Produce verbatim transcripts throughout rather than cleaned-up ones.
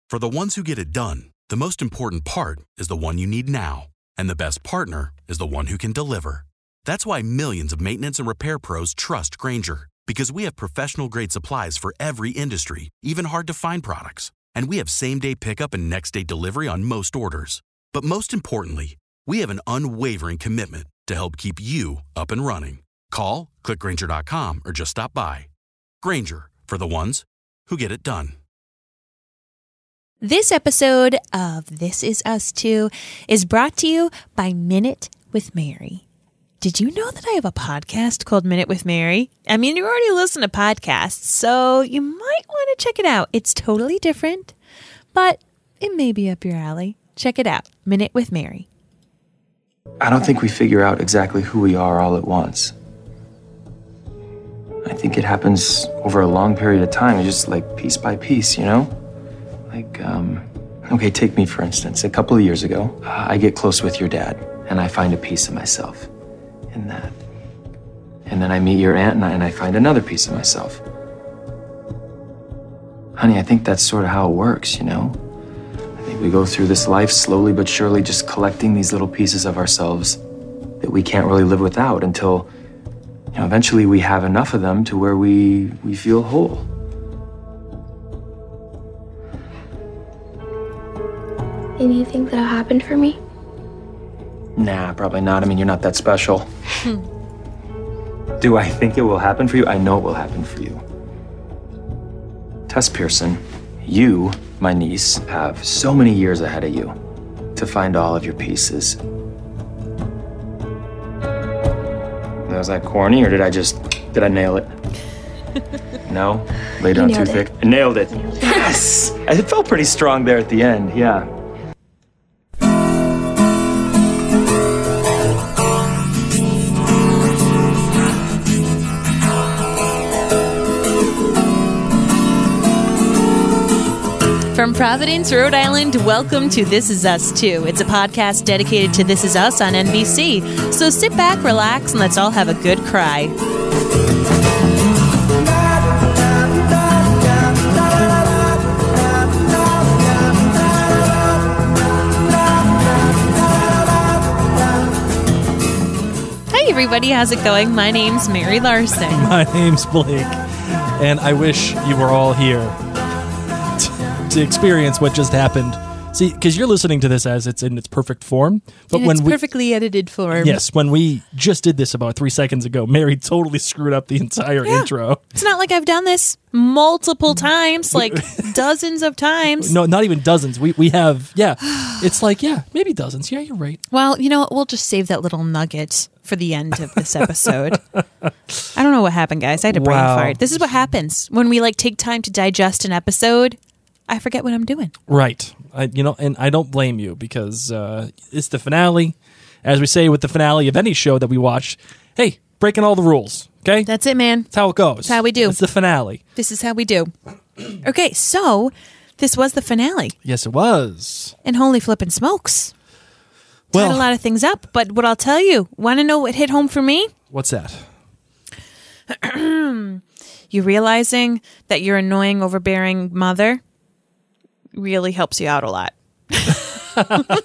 For the ones who get it done, the most important part is the one you need now. And the best partner is the one who can deliver. That's why millions of maintenance and repair pros trust Grainger, because we have professional-grade supplies for every industry, even hard-to-find products. And we have same-day pickup and next-day delivery on most orders. But most importantly, we have an unwavering commitment to help keep you up and running. Call, click Grainger dot com, or just stop by. Grainger, for the ones who get it done. This episode of This Is Us Too is brought to you by Minute with Mary. Did you know that I have a podcast called Minute with Mary? I mean, you already listen to podcasts, so you might want to check it out. It's totally different, but it may be up your alley. Check it out, Minute with Mary. I don't think we figure out exactly who we are all at once. I think it happens over a long period of time, just like piece by piece, you know? Like, um, okay, take me for instance. A couple of years ago, uh, I get close with your dad, and I find a piece of myself in that. And then I meet your aunt, and I, and I find another piece of myself. Honey, I think that's sort of how it works, you know? I think we go through this life slowly but surely just collecting these little pieces of ourselves that we can't really live without until, you know, eventually we have enough of them to where we, we feel whole. And you think that'll happen for me? Nah, probably not. I mean, you're not that special. Do I think it will happen for you? I know it will happen for you. Tess Pearson, you, my niece, have so many years ahead of you to find all of your pieces. Was that corny, or did I just, did I nail it? No? Lay down too thick? I nailed it. Yes! It felt pretty strong there at the end, yeah. From Providence, Rhode Island, welcome to This Is Us Too. It's a podcast dedicated to This Is Us on N B C. So sit back, relax, and let's all have a good cry. Hi, everybody. How's it going? My name's Mary Larson. My name's Blake, and I wish you were all here to experience what just happened. See, because you're listening to this as it's in its perfect form, but in when its we, perfectly edited form. Yes, when we just did this about three seconds ago, Mary totally screwed up the entire yeah. intro. It's not like I've done this multiple times, like dozens of times. No, not even dozens. We we have, yeah. It's like, yeah, maybe dozens. Yeah, you're right. Well, you know what? We'll just save that little nugget for the end of this episode. I don't know what happened, guys. I had a brain Wow. fart. This is what happens when we like take time to digest an episode. I forget what I'm doing. Right. I, you know, and I don't blame you because uh, it's the finale. As we say with the finale of any show that we watch, hey, breaking all the rules, okay? That's it, man. That's how it goes. That's how we do. It's the finale. This is how we do. Okay, so this was the finale. Yes, it was. And holy flippin' smokes. Well, Tied a lot of things up, but what I'll tell you, want to know what hit home for me? What's that? You realizing that your annoying, overbearing mother really helps you out a lot. so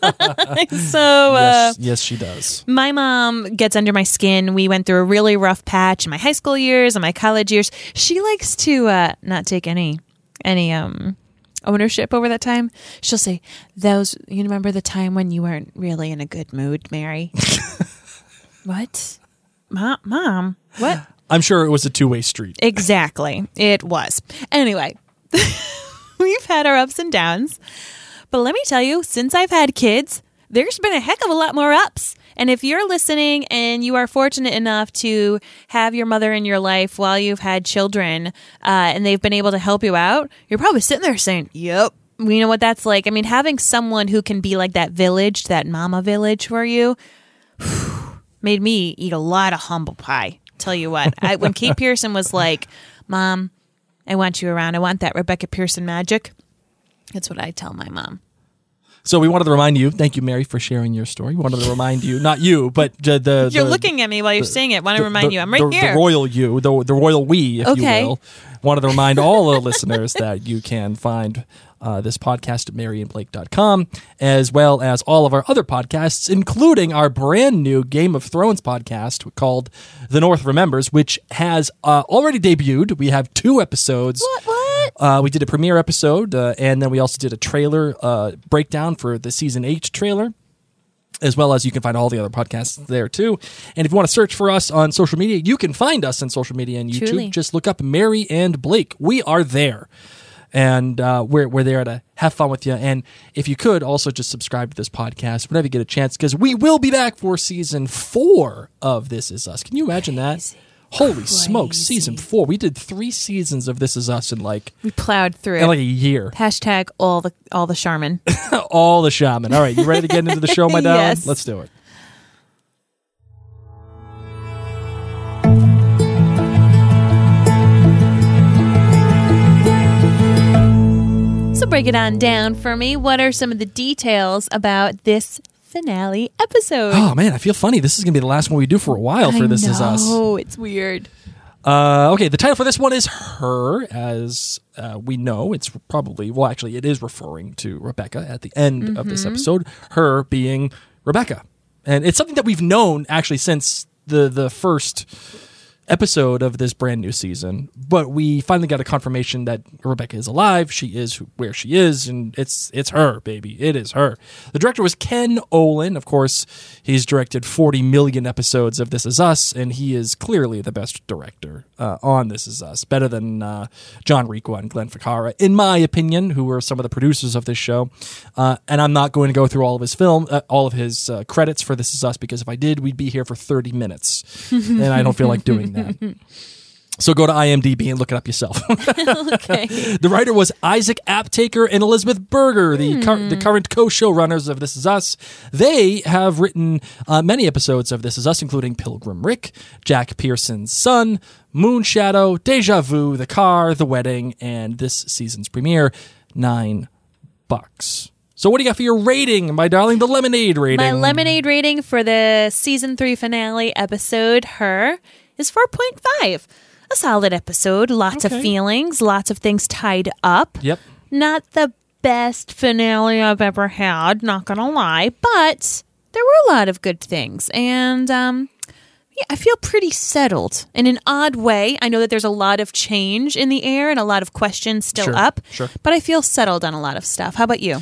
uh, yes, yes, she does. My mom gets under my skin. We went through a really rough patch in my high school years and my college years. She likes to uh, not take any any um ownership over that time. She'll say, "Those, you remember the time when you weren't really in a good mood, Mary?" What, Mom? Mom? What? I'm sure it was a two-way street. Exactly, it was. Anyway. We've had our ups and downs, but let me tell you, since I've had kids, there's been a heck of a lot more ups. And if you're listening and you are fortunate enough to have your mother in your life while you've had children, uh, and they've been able to help you out, you're probably sitting there saying, yep, we know what that's like. I mean, having someone who can be like that village, that mama village for you, whew, made me eat a lot of humble pie. Tell you what, I, when Kate Pearson was like, Mom, I want you around. I want that Rebecca Pearson magic. That's what I tell my mom. So we wanted to remind you, thank you, Mary, for sharing your story. We wanted to remind you, not you, but the... the You're the, looking at me while you're the, saying it. Want to the, remind the, you, I'm right the, here. The royal you, the, the royal we, if Okay. you will. Wanted to remind all the listeners that you can find uh, this podcast at mary and blake dot com, as well as all of our other podcasts, including our brand new Game of Thrones podcast called The North Remembers, which has uh, already debuted. We have two episodes. What, what? Uh, we did a premiere episode, uh, and then we also did a trailer uh, breakdown for the season eight trailer, as well as you can find all the other podcasts there too. And if you want to search for us on social media, you can find us on social media and YouTube. Truly. Just look up Mary and Blake. We are there. And uh, we're, we're there to have fun with you. And if you could, also just subscribe to this podcast whenever you get a chance, because we will be back for season four of This Is Us. Can you imagine that? Holy Crazy. smokes, season four. We did three seasons of This Is Us in like, We plowed through in it. like a year. Hashtag all the all the Charmin. All the shaman. All right, you ready to get into the show, my darling? Yes. Let's do it. So break it on down for me. What are some of the details about this finale episode? Oh, man, I feel funny. This is going to be the last one we do for a while for I This Is Us. Oh, it's weird. Uh, okay, the title for this one is Her, as uh, we know. It's probably, well, actually, it is referring to Rebecca at the end mm-hmm. of this episode, her being Rebecca. And it's something that we've known, actually, since the, the first episode of this brand new season, but we finally got a confirmation that Rebecca is alive. She is where she is, and it's it's her, baby. It is her. The director was Ken Olin. Of course, he's directed forty million episodes of This Is Us, and he is clearly the best director uh, on This Is Us, better than uh, John Requa and Glenn Ficarra, in my opinion, who were some of the producers of this show. Uh, and I'm not going to go through all of his film, uh, all of his uh, credits for This Is Us, because if I did, we'd be here for thirty minutes, and I don't feel like doing that. So go to IMDb and look it up yourself. Okay. The writer was Isaac Aptaker and Elizabeth Berger, the, Hmm. cur- the current co-showrunners of This Is Us. They have written uh, many episodes of This Is Us, including Pilgrim Rick, Jack Pearson's Son, Moonshadow, Deja Vu, The Car, The Wedding, and this season's premiere, Nine Bucks. So what do you got for your rating, my darling? The Lemonade rating. My Lemonade rating for the season three finale episode, Her, is four point five. A solid episode. Lots Okay. of feelings. Lots of things tied up. Yep. Not the best finale I've ever had, not gonna lie, but there were a lot of good things. And um, yeah, I feel pretty settled in an odd way. I know that there's a lot of change in the air and a lot of questions still Sure, up, sure. but I feel settled on a lot of stuff. How about you?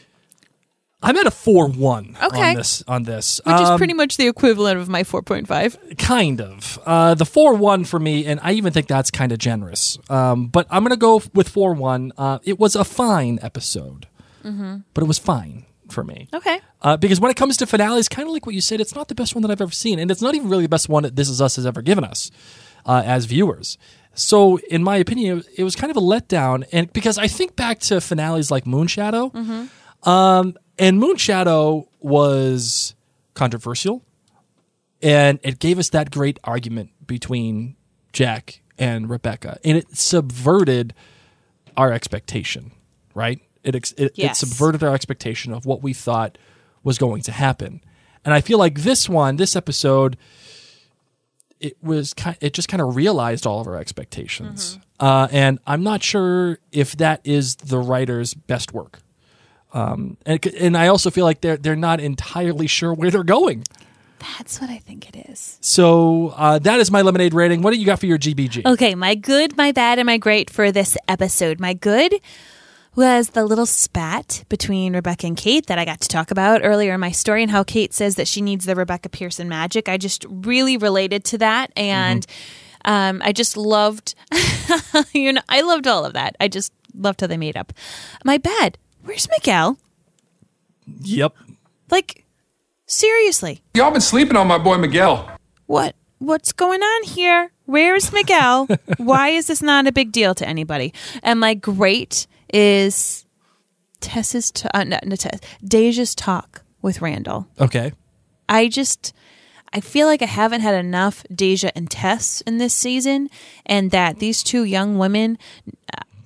I'm at a four one Okay. on this. On this. Which is Um, pretty much the equivalent of my four point five. Kind of. Uh, the four one for me, and I even think that's kind of generous. Um, but I'm going to go with four one. Uh, it was a fine episode, mm-hmm. but it was fine for me. Okay. Uh, because when it comes to finales, kind of like what you said, it's not the best one that I've ever seen. And it's not even really the best one that This Is Us has ever given us uh, as viewers. So, in my opinion, it was kind of a letdown. And because I think back to finales like Moonshadow, mm-hmm. um, and Moonshadow was controversial, and it gave us that great argument between Jack and Rebecca, and it subverted our expectation, right? It ex- it, Yes. it subverted our expectation of what we thought was going to happen. And I feel like this one, this episode, it was kind, it just kind of realized all of our expectations. Mm-hmm. Uh, and I'm not sure if that is the writer's best work. Um, and and I also feel like they're they're not entirely sure where they're going. That's what I think it is. So uh, that is my Lemonade rating. What do you got for your G B G? Okay, my good, my bad, and my great for this episode. My good was the little spat between Rebecca and Kate that I got to talk about earlier in my story, and how Kate says that she needs the Rebecca Pearson magic. I just really related to that, and mm-hmm. um, I just loved, you know, I loved all of that. I just loved how they made up. My bad. Where's Miguel? Yep. Like, seriously. Y'all been sleeping on my boy Miguel. What? What's going on here? Where's Miguel? Why is this not a big deal to anybody? And my great is Tess's, t- uh, no, no, Tess, Deja's talk with Randall. Okay. I just, I feel like I haven't had enough Deja and Tess in this season, and that these two young women,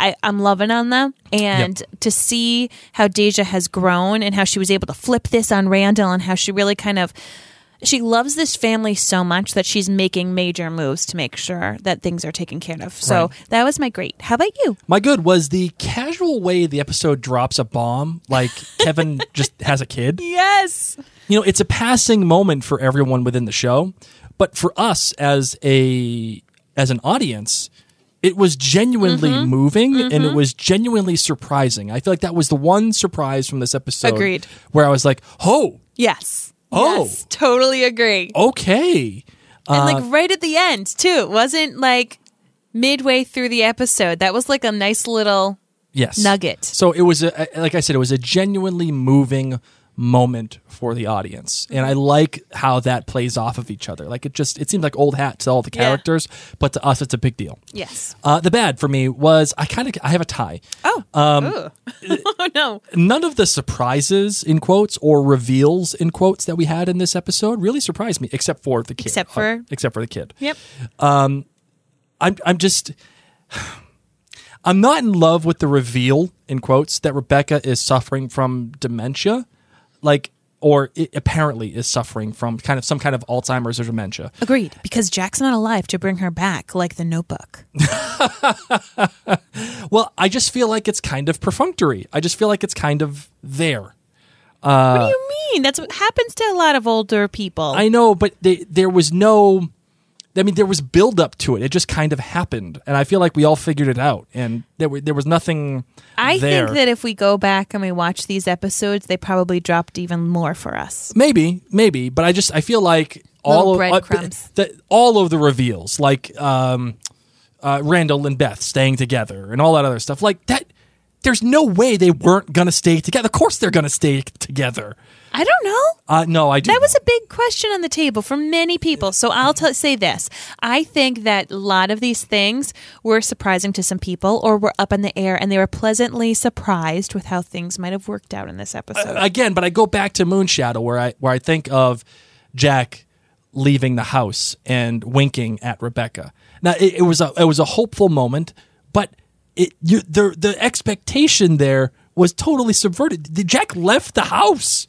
I, I'm loving on them. And Yep. to see how Deja has grown and how she was able to flip this on Randall and how she really kind of, she loves this family so much that she's making major moves to make sure that things are taken care of. So Right. that was my great. How about you? My good was the casual way the episode drops a bomb, like Kevin just has a kid. Yes. You know, it's a passing moment for everyone within the show, but for us as a as an audience, it was genuinely Mm-hmm. moving and it was genuinely surprising. I feel like that was the one surprise from this episode. Agreed. Where I was like, "Oh, Yes. Oh. Yes, totally agree. okay." And Uh, like right at the end too. It wasn't like midway through the episode. That was like a nice little Yes. nugget. So it was, a, like I said, it was a genuinely moving moment for the audience. And I like how that plays off of each other. Like it just, it seems like old hat to all the Yeah. characters, but to us, it's a big deal. Yes. Uh, the bad for me was I kind of, I have a tie. Oh. Um, oh no. None of the surprises in quotes or reveals in quotes that we had in this episode really surprised me, except for the kid. Except for- Uh, except for the kid. Yep. I'm I'm just I'm not in love with the reveal in quotes that Rebecca is suffering from dementia, like or it apparently is suffering from kind of some kind of Alzheimer's or dementia. Agreed. Because Jack's not alive to bring her back like the Notebook. Well, I just feel like it's kind of perfunctory. I just feel like it's kind of there. what do you mean? That's what happens to a lot of older people. I know, but they, there was no. I mean, there was build up to it. It just kind of happened, and I feel like we all figured it out, and there were, there was nothing. I there. think that if we go back and we watch these episodes, they probably dropped even more for us. Maybe, maybe, but I just I feel like all Little of breadcrumbs. uh, the, all of the reveals, like um, uh, Randall and Beth staying together and all that other stuff, like that. There's no way they weren't gonna stay together. Of course, they're gonna stay together. I don't know. Uh, no, I do. That was a big question on the table for many people. So I'll t- say this. I think that a lot of these things were surprising to some people or were up in the air, and they were pleasantly surprised with how things might have worked out in this episode. again, but I go back to Moonshadow where I where I think of Jack leaving the house and winking at Rebecca. Now it, it was a it was a hopeful moment, but it you, the the expectation there was totally subverted. The- Jack left the house,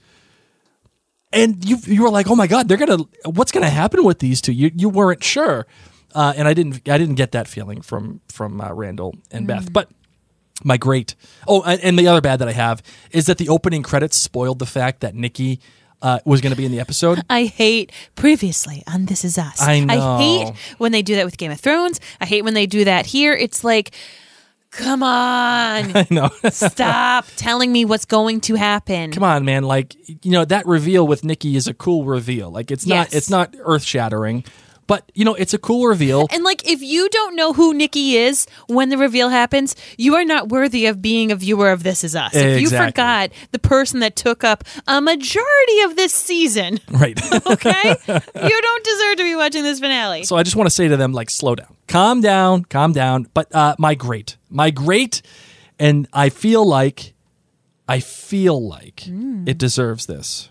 and you you were like, oh my god, they're gonna what's gonna happen with these two? You you weren't sure, uh, and I didn't I didn't get that feeling from from uh, Randall and Beth, but. My great. Oh, and and the other bad that I have is that the opening credits spoiled the fact that Nikki uh, was going to be in the episode. I hate previously on This Is Us. I know. I hate when they do that with Game of Thrones. I hate when they do that here. It's like, come on. I know. Stop telling me what's going to happen. Come on, man. Like, you know, that reveal with Nikki is a cool reveal. Like, it's not Yes. it's not earth shattering, but you know, it's a cool reveal. And like, if you don't know who Nikki is when the reveal happens, you are not worthy of being a viewer of This Is Us. If you Exactly. forgot the person that took up a majority of this season, Right. okay, you don't deserve to be watching this finale. So I just want to say to them, like, slow down, calm down, calm down. But uh, my great, my great, and I feel like, I feel like it deserves this.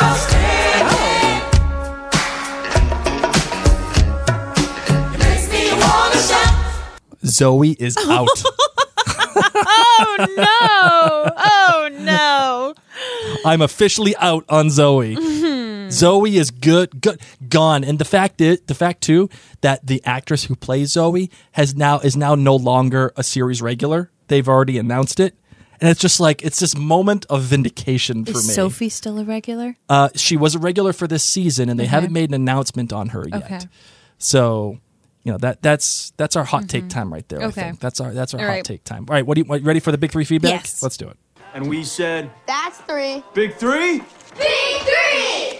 Zoe is out. Oh no! Oh no! I'm officially out on Zoe. Zoe is good, good, gone. And the fact is, the fact too, that the actress who plays Zoe has now is now no longer a series regular. They've already announced it, and it's just like it's this moment of vindication for Is me. Sophie still a regular? Uh, she was a regular for this season, and they haven't made an announcement on her yet. Okay. So, you know that that's that's our hot take time right there. I Okay. think that's our that's our All hot right. take time. All right, what do you what, ready for the big three feedback? Yes. Let's do it. And we said, That's three. big three? Big three!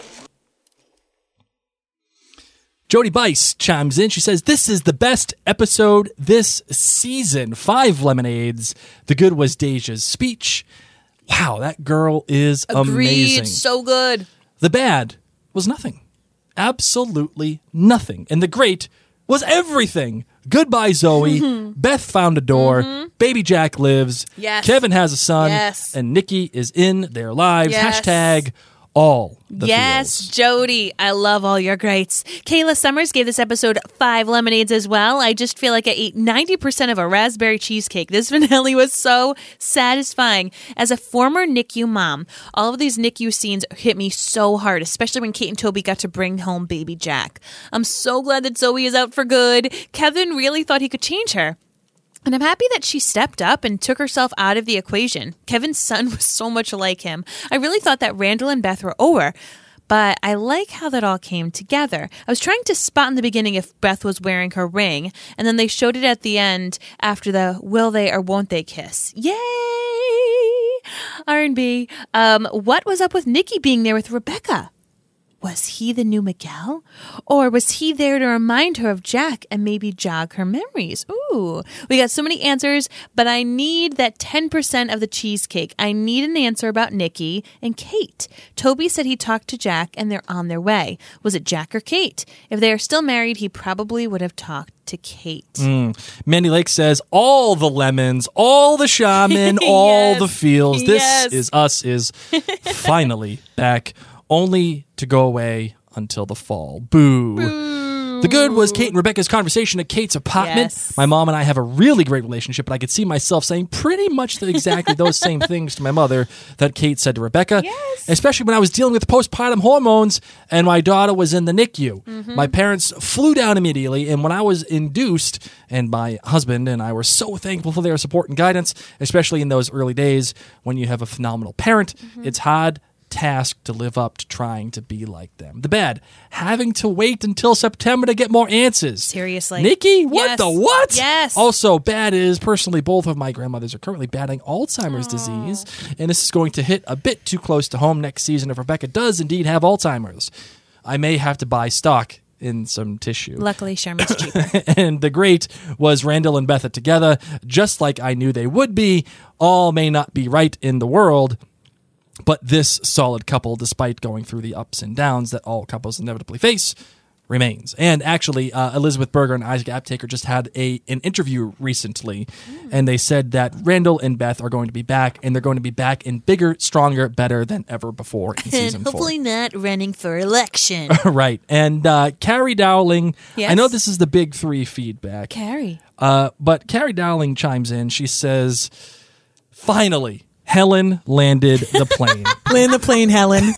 Jody Bice chimes in. She says, "This is the best episode this season. Five lemonades. The good was Deja's speech. Wow, that girl is amazing. Agreed. So good. The bad was nothing. Absolutely nothing. And the great was everything. Goodbye, Zoe. Beth found a door. Baby Jack lives. Yes. Kevin has a son. Yes. And Nikki is in their lives. Yes. Hashtag all the Yes, feels. Jody, I love all your greats. Kayla Summers gave this episode five lemonades as well. I just feel like I ate ninety percent of a raspberry cheesecake. This finale was so satisfying. As a former N I C U mom, all of these N I C U scenes hit me so hard, especially when Kate and Toby got to bring home baby Jack. I'm so glad that Zoe is out for good. Kevin really thought he could change her. And I'm happy that she stepped up and took herself out of the equation. Kevin's son was so much like him. I really thought that Randall and Beth were over, but I like how that all came together. I was trying to spot in the beginning if Beth was wearing her ring, and then they showed it at the end after the will they or won't they kiss. Yay! R and B. Um, what was up with Nikki being there with Rebecca? Was he the new Miguel? Or was he there to remind her of Jack and maybe jog her memories? Ooh, we got so many answers, but I need that ten percent of the cheesecake. I need an answer about Nikki and Kate. Toby said he talked to Jack and they're on their way. Was it Jack or Kate? If they are still married, he probably would have talked to Kate. Mm. Mandy Lake says, all the lemons, all the shaman, all Yes. the feels. This Yes. is us is finally back, only to go away until the fall. Boo. Boo. The good was Kate and Rebecca's conversation at Kate's apartment. Yes. My mom and I have a really great relationship, but I could see myself saying pretty much the, exactly those same things to my mother that Kate said to Rebecca, Yes. especially when I was dealing with postpartum hormones and my daughter was in the N I C U. Mm-hmm. My parents flew down immediately, and when I was induced, and my husband and I were so thankful for their support and guidance, especially in those early days when you have a phenomenal parent. Mm-hmm. It's hard task to live up to trying to be like them. The bad, having to wait until September to get more answers. Seriously. Nikki, what Yes. the what? Yes. Also, bad is personally both of my grandmothers are currently battling Alzheimer's disease, and this is going to hit a bit too close to home next season if Rebecca does indeed have Alzheimer's. I may have to buy stock in some tissue. Luckily, Sherman's cheaper. And the great was Randall and Betha together, just like I knew they would be. All may not be right in the world, but this solid couple, despite going through the ups and downs that all couples inevitably face, remains. And actually, uh, Elizabeth Berger and Isaac Aptaker just had a an interview recently, mm. and they said that Randall and Beth are going to be back, and they're going to be back in bigger, stronger, better than ever before in season And hopefully four. not running for election. Right. And uh, Carrie Dowling, Yes? I know this is the big three feedback, Carrie. uh, but Carrie Dowling chimes in. She says, finally, Helen landed the plane. Land the plane, Helen.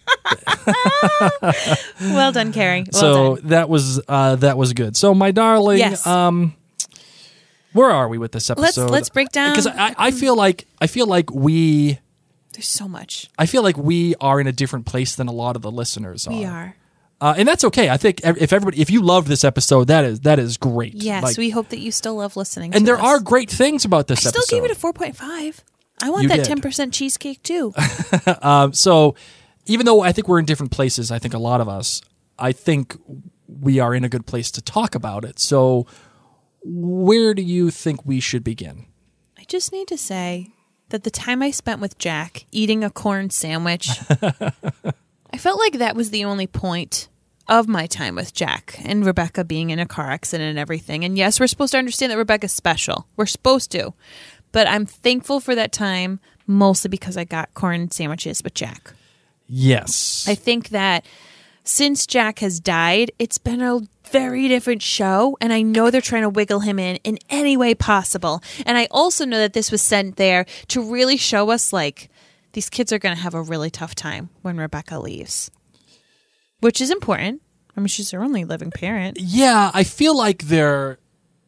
Well done, Carrie. Well so done. that was uh, that was good. So my darling, Yes. um, where are we with this episode? Let's let's break down. because I, I feel like I feel like we There's so much. I feel like we are in a different place than a lot of the listeners are. We are. uh, and that's okay. I think ev- if everybody, if you loved this episode, that is that is great. Yes, Like, we hope that you still love listening. and to there us. are great things about this I still episode. gave it a four point five. I want You that did. ten percent cheesecake too. Um, so even though I think we're in different places, I think a lot of us, I think we are in a good place to talk about it. So where do you think we should begin? I just need to say that the time I spent with Jack eating a corn sandwich, I felt like that was the only point of my time with Jack and Rebecca being in a car accident and everything. And yes, we're supposed to understand that Rebecca's special. We're supposed to. But I'm thankful for that time, mostly because I got corn sandwiches with Jack. Yes. I think that since Jack has died, it's been a very different show, and I know they're trying to wiggle him in in any way possible. And I also know that this was sent there to really show us, like, these kids are going to have a really tough time when Rebecca leaves, which is important. I mean, she's their only living parent. Yeah, I feel like they're...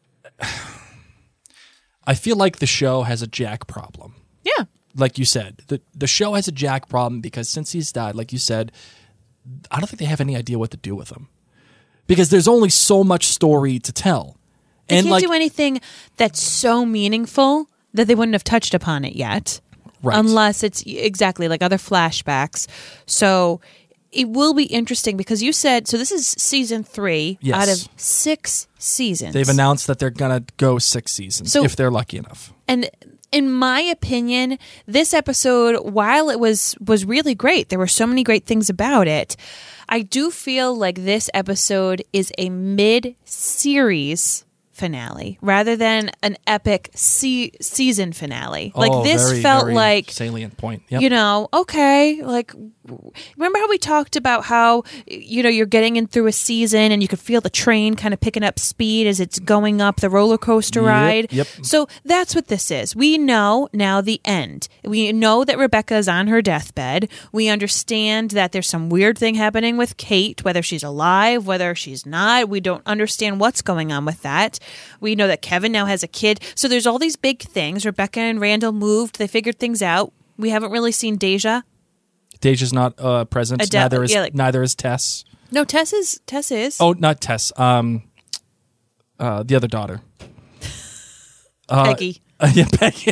I feel like the show has a Jack problem. Yeah. Like you said, the the show has a Jack problem because since he's died, like you said, I don't think they have any idea what to do with him. Because there's only so much story to tell. They And can't like do anything that's so meaningful that they wouldn't have touched upon it yet. Right. Unless it's exactly like other flashbacks. So it will be interesting because you said, so this is season three Yes. out of six seasons. they've announced that they're going to go six seasons So- if they're lucky enough. And in my opinion, this episode, while it was was really great, there were so many great things about it. I do feel like this episode is a mid-series finale rather than an epic se- season finale. Like Oh, this very, felt very like, salient point. Yep. you know, okay, like remember how we talked about how, you know, you're getting in through a season and you could feel the train kind of picking up speed as it's going up the roller coaster Yep, ride. yep. So that's what this is. We know now the end. We know that Rebecca is on her deathbed. We understand that there's some weird thing happening with Kate, whether she's alive, whether she's not. We don't understand what's going on with that. We know that Kevin now has a kid. So there's all these big things. Rebecca and Randall moved. They figured things out. We haven't really seen Deja. Deja's not uh, present. Adele- neither is yeah, like- neither is Tess. No, Tess is. Tess is. Oh, not Tess. Um, uh, the other daughter. Peggy. Uh, yeah, Peggy.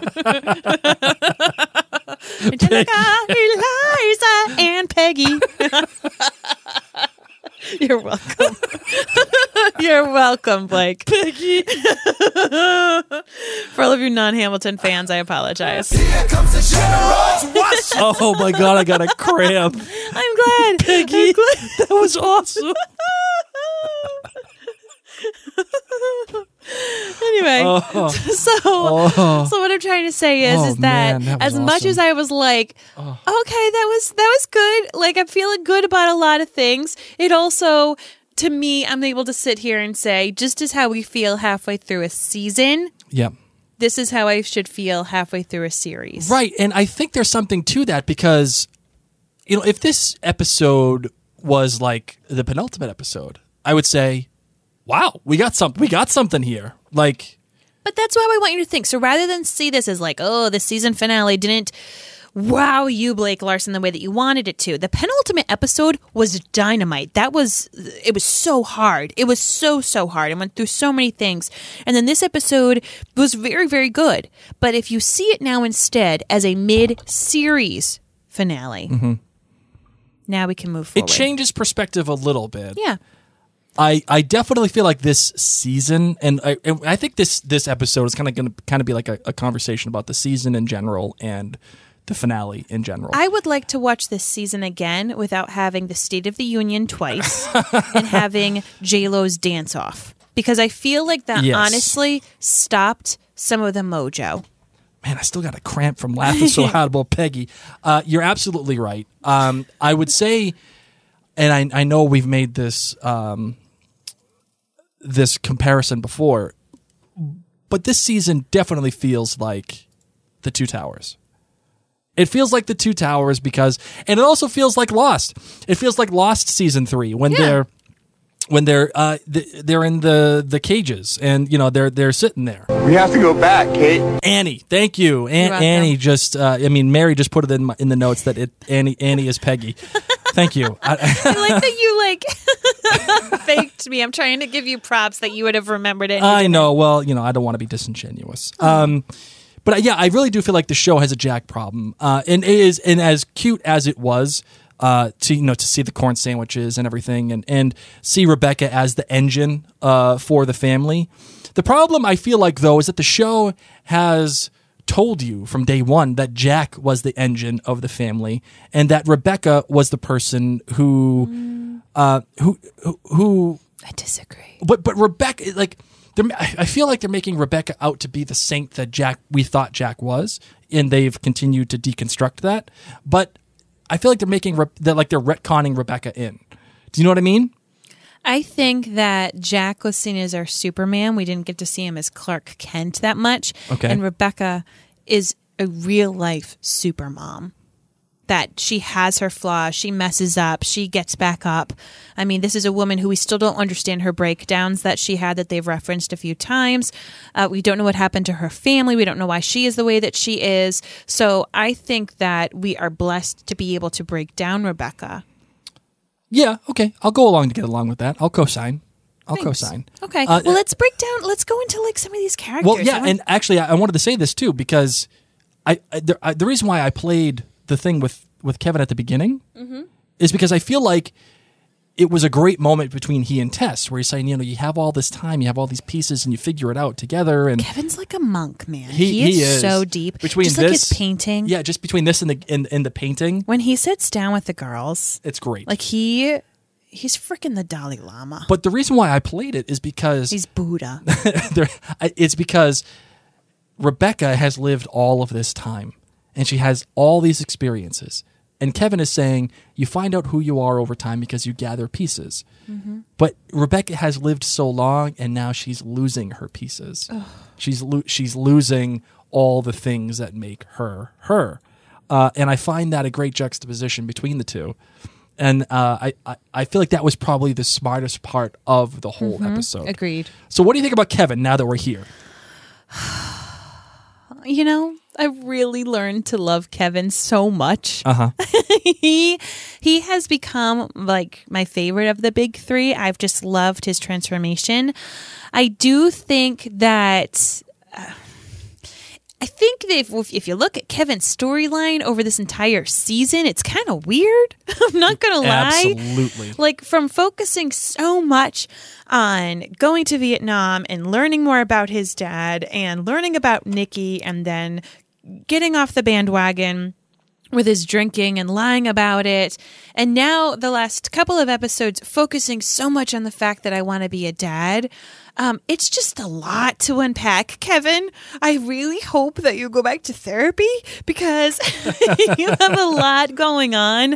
Angelica, Eliza, and Peggy. You're welcome. You're welcome, Blake. Peggy. For all of you non-Hamilton fans, I apologize. Oh my God, I got a cramp. I'm glad. Peggy, I'm glad. that was awesome. Anyway, Oh. so Oh. so what I'm trying to say is, Oh, is that, man, that was as much awesome. as I was like, okay, that was that was good. Like I'm feeling good about a lot of things. It also, to me, I'm able to sit here and say, just as how we feel halfway through a season, Yeah. this is how I should feel halfway through a series. Right, and I think there's something to that because, you know, if this episode was like the penultimate episode, I would say, wow, we got some, we got something here. Like, But that's what I want you to think. So rather than see this as like, oh, the season finale didn't wow you, Blake Larson, the way that you wanted it to. The penultimate episode was dynamite. That was, it was so hard. It was so, so hard. It went through so many things. And then this episode was very, very good. But if you see it now instead as a mid-series finale, now we can move it forward. changes perspective a little bit. Yeah. I, I definitely feel like this season, and I, and I think this this episode is kind of going to kind of be like a, a conversation about the season in general and the finale in general. I would like to watch this season again without having the State of the Union twice and having J-Lo's dance off. Because I feel like that Yes. honestly stopped some of the mojo. Man, I still got a cramp from laughing so hard about Peggy. Uh, you're absolutely right. Um, I would say, and I, I know we've made this um, this comparison before, but this season definitely feels like the Two Towers. It feels like the Two Towers because, and it also feels like Lost. It feels like Lost season three when Yeah. they're when they're uh, th- they're in the, the cages and you know they're they're sitting there. We have to go back, Kate. Annie, thank you. An- welcome. Annie just, uh, I mean, Mary just put it in my, in the notes that it Annie Annie is Peggy. Thank you. I, I like that you like faked me. I'm trying to give you props that you would have remembered it. and you I didn't. know. Well, you know, I don't want to be disingenuous. Um, but uh, yeah, I really do feel like the show has a Jack problem, uh, and it is, and as cute as it was. Uh, to you know, to see the corn sandwiches and everything, and, and see Rebecca as the engine uh, for the family. The problem I feel like though is that the show has told you from day one that Jack was the engine of the family, and that Rebecca was the person who, mm. uh, who, who, who. I disagree. But but Rebecca, like, they're, I feel like they're making Rebecca out to be the saint that Jack we thought Jack was, and they've continued to deconstruct that, but. I feel like they're making Re- that like they're retconning Rebecca in. Do you know what I mean? I think that Jack was seen as our Superman. We didn't get to see him as Clark Kent that much. Okay. And Rebecca is a real life supermom. That she has her flaws, she messes up, she gets back up. I mean, this is a woman who we still don't understand her breakdowns that she had that they've referenced a few times. Uh, we don't know what happened to her family. We don't know why she is the way that she is. So I think that we are blessed to be able to break down Rebecca. Yeah, okay. I'll go along to get along with that. I'll co-sign. I'll Thanks. co-sign. Okay. Uh, well, let's break down, let's go into like some of these characters. Well, yeah, I want- and actually, I, I wanted to say this too because I, I, the, I the reason why I played the thing with, with Kevin at the beginning mm-hmm. is because I feel like it was a great moment between he and Tess where he's saying, you know, you have all this time, you have all these pieces, and you figure it out together. And Kevin's like a monk, man. he, He, is, he is so deep. between just this, like his painting. Yeah, just between this and the and, and the painting, When he sits down with the girls, it's great. like he He's freaking the Dalai Lama. But the reason why I played it is because He's Buddha. there, it's because Rebecca has lived all of this time, and she has all these experiences. And Kevin is saying, you find out who you are over time because you gather pieces. Mm-hmm. But Rebecca has lived so long, and now she's losing her pieces. Ugh. She's lo- she's losing all the things that make her her. Uh, and I find that a great juxtaposition between the two. And uh, I, I, I feel like that was probably the smartest part of the whole Mm-hmm. episode. Agreed. So what do you think about Kevin now that we're here? You know, I really learned to love Kevin so much. Uh-huh. he he has become like my favorite of the big three. I've just loved his transformation. I do think that... Uh, I think that if, if you look at Kevin's storyline over this entire season, it's kind of weird. I'm not going to lie. Absolutely. Like, from focusing so much on going to Vietnam and learning more about his dad and learning about Nikki and then getting off the bandwagon with his drinking and lying about it. And now the last couple of episodes focusing so much on the fact that I want to be a dad. Um, it's just a lot to unpack, Kevin. I really hope that you go back to therapy because you have a lot going on.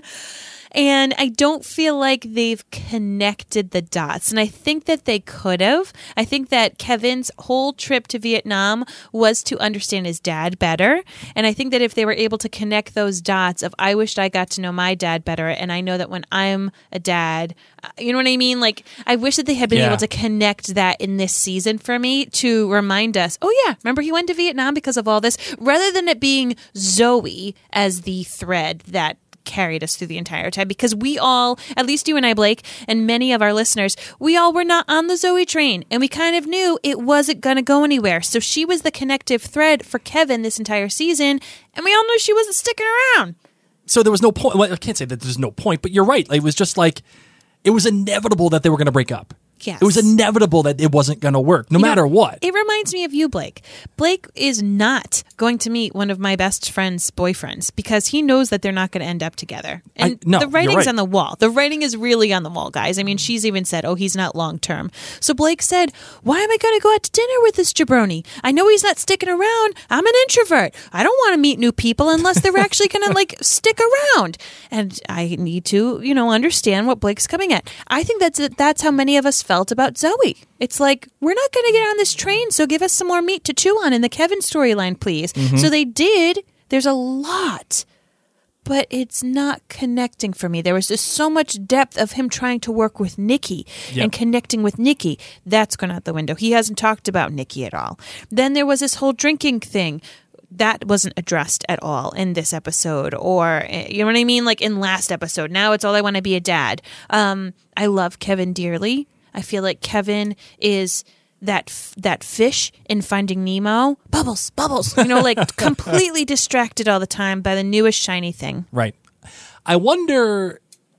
And I don't feel like they've connected the dots. And I think that they could have. I think that Kevin's whole trip to Vietnam was to understand his dad better. And I think that if they were able to connect those dots of, I wished I got to know my dad better. And I know that when I'm a dad, you know what I mean? Like, I wish that they had been Yeah. able to connect that in this season for me to remind us, oh yeah, remember he went to Vietnam because of all this, rather than it being Zoe as the thread that carried us through the entire time, because we all, at least you and I, Blake, and many of our listeners, we all were not on the Zoe train, and we kind of knew it wasn't going to go anywhere. So she was the connective thread for Kevin this entire season, and we all knew she wasn't sticking around. So there was no point. Well, I can't say that there's no point, but you're right. It was just like, it was inevitable that they were going to break up. Yes. It was inevitable that it wasn't going to work, no You matter know, what. It reminds me of you, Blake. Blake is not going to meet one of my best friend's boyfriends because he knows that they're not going to end up together. And I- no, the you're writing's right. on the wall. The writing is really on the wall, guys. I mean, she's even said, oh, he's not long term. So Blake said, why am I going to go out to dinner with this jabroni? I know he's not sticking around. I'm an introvert. I don't want to meet new people unless they're actually going to like stick around. And I need to, you know, understand what Blake's coming at. I think that's that's how many of us felt about Zoe. It's like, we're not going to get on this train, so give us some more meat to chew on in the Kevin storyline, please. Mm-hmm. So they did. There's a lot, but it's not connecting for me. There was just so much depth of him trying to work with Nikki Yep. and connecting with Nikki. That's gone out the window. He hasn't talked about Nikki at all. Then there was this whole drinking thing. That wasn't addressed at all in this episode, or you know what I mean? Like in last episode. Now it's all I want to be a dad. Um, I love Kevin dearly. I feel like Kevin is that f- that fish in Finding Nemo. Bubbles, bubbles. You know, like completely distracted all the time by the newest shiny thing. Right. I wonder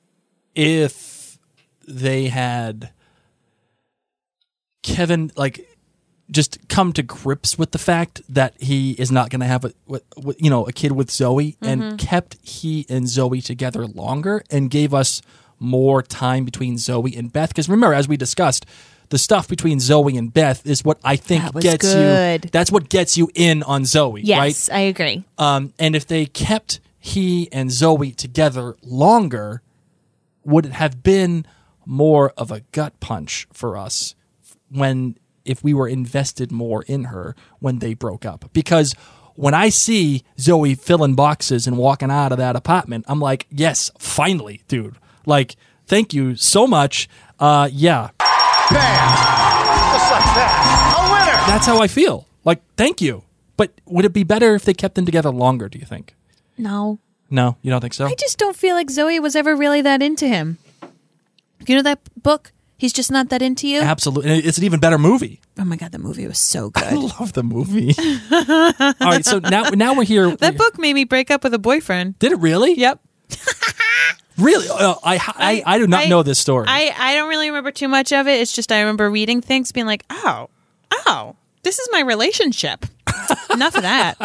if they had Kevin, like, just come to grips with the fact that he is not going to have a, you know, a kid with Zoe, mm-hmm. and kept he and Zoe together longer and gave us more time between Zoe and Beth. Because remember, as we discussed, the stuff between Zoe and Beth is what I think That was gets good. you. That's what gets you in on Zoe, Yes, right? I agree. Um, and if they kept he and Zoe together longer, would it have been more of a gut punch for us when if we were invested more in her when they broke up? Because when I see Zoe filling boxes and walking out of that apartment, I'm like, yes, finally, dude. Like, thank you so much. Uh, yeah. Bam! Just like that. A winner! That's how I feel. Like, thank you. But would it be better if they kept them together longer, do you think? No. No, you don't think so? I just don't feel like Zoe was ever really that into him. You know that book? He's just not that into you? Absolutely. And it's an even better movie. Oh my God, the movie was so I good. love the movie. All right, so now now we're here. That book made me break up with a boyfriend. Did it really? Yep. Really? Uh, I, I I do not I- know this story. I, I don't really remember too much of it. It's just I remember reading things, being like, oh, oh, this is my relationship. Enough of that.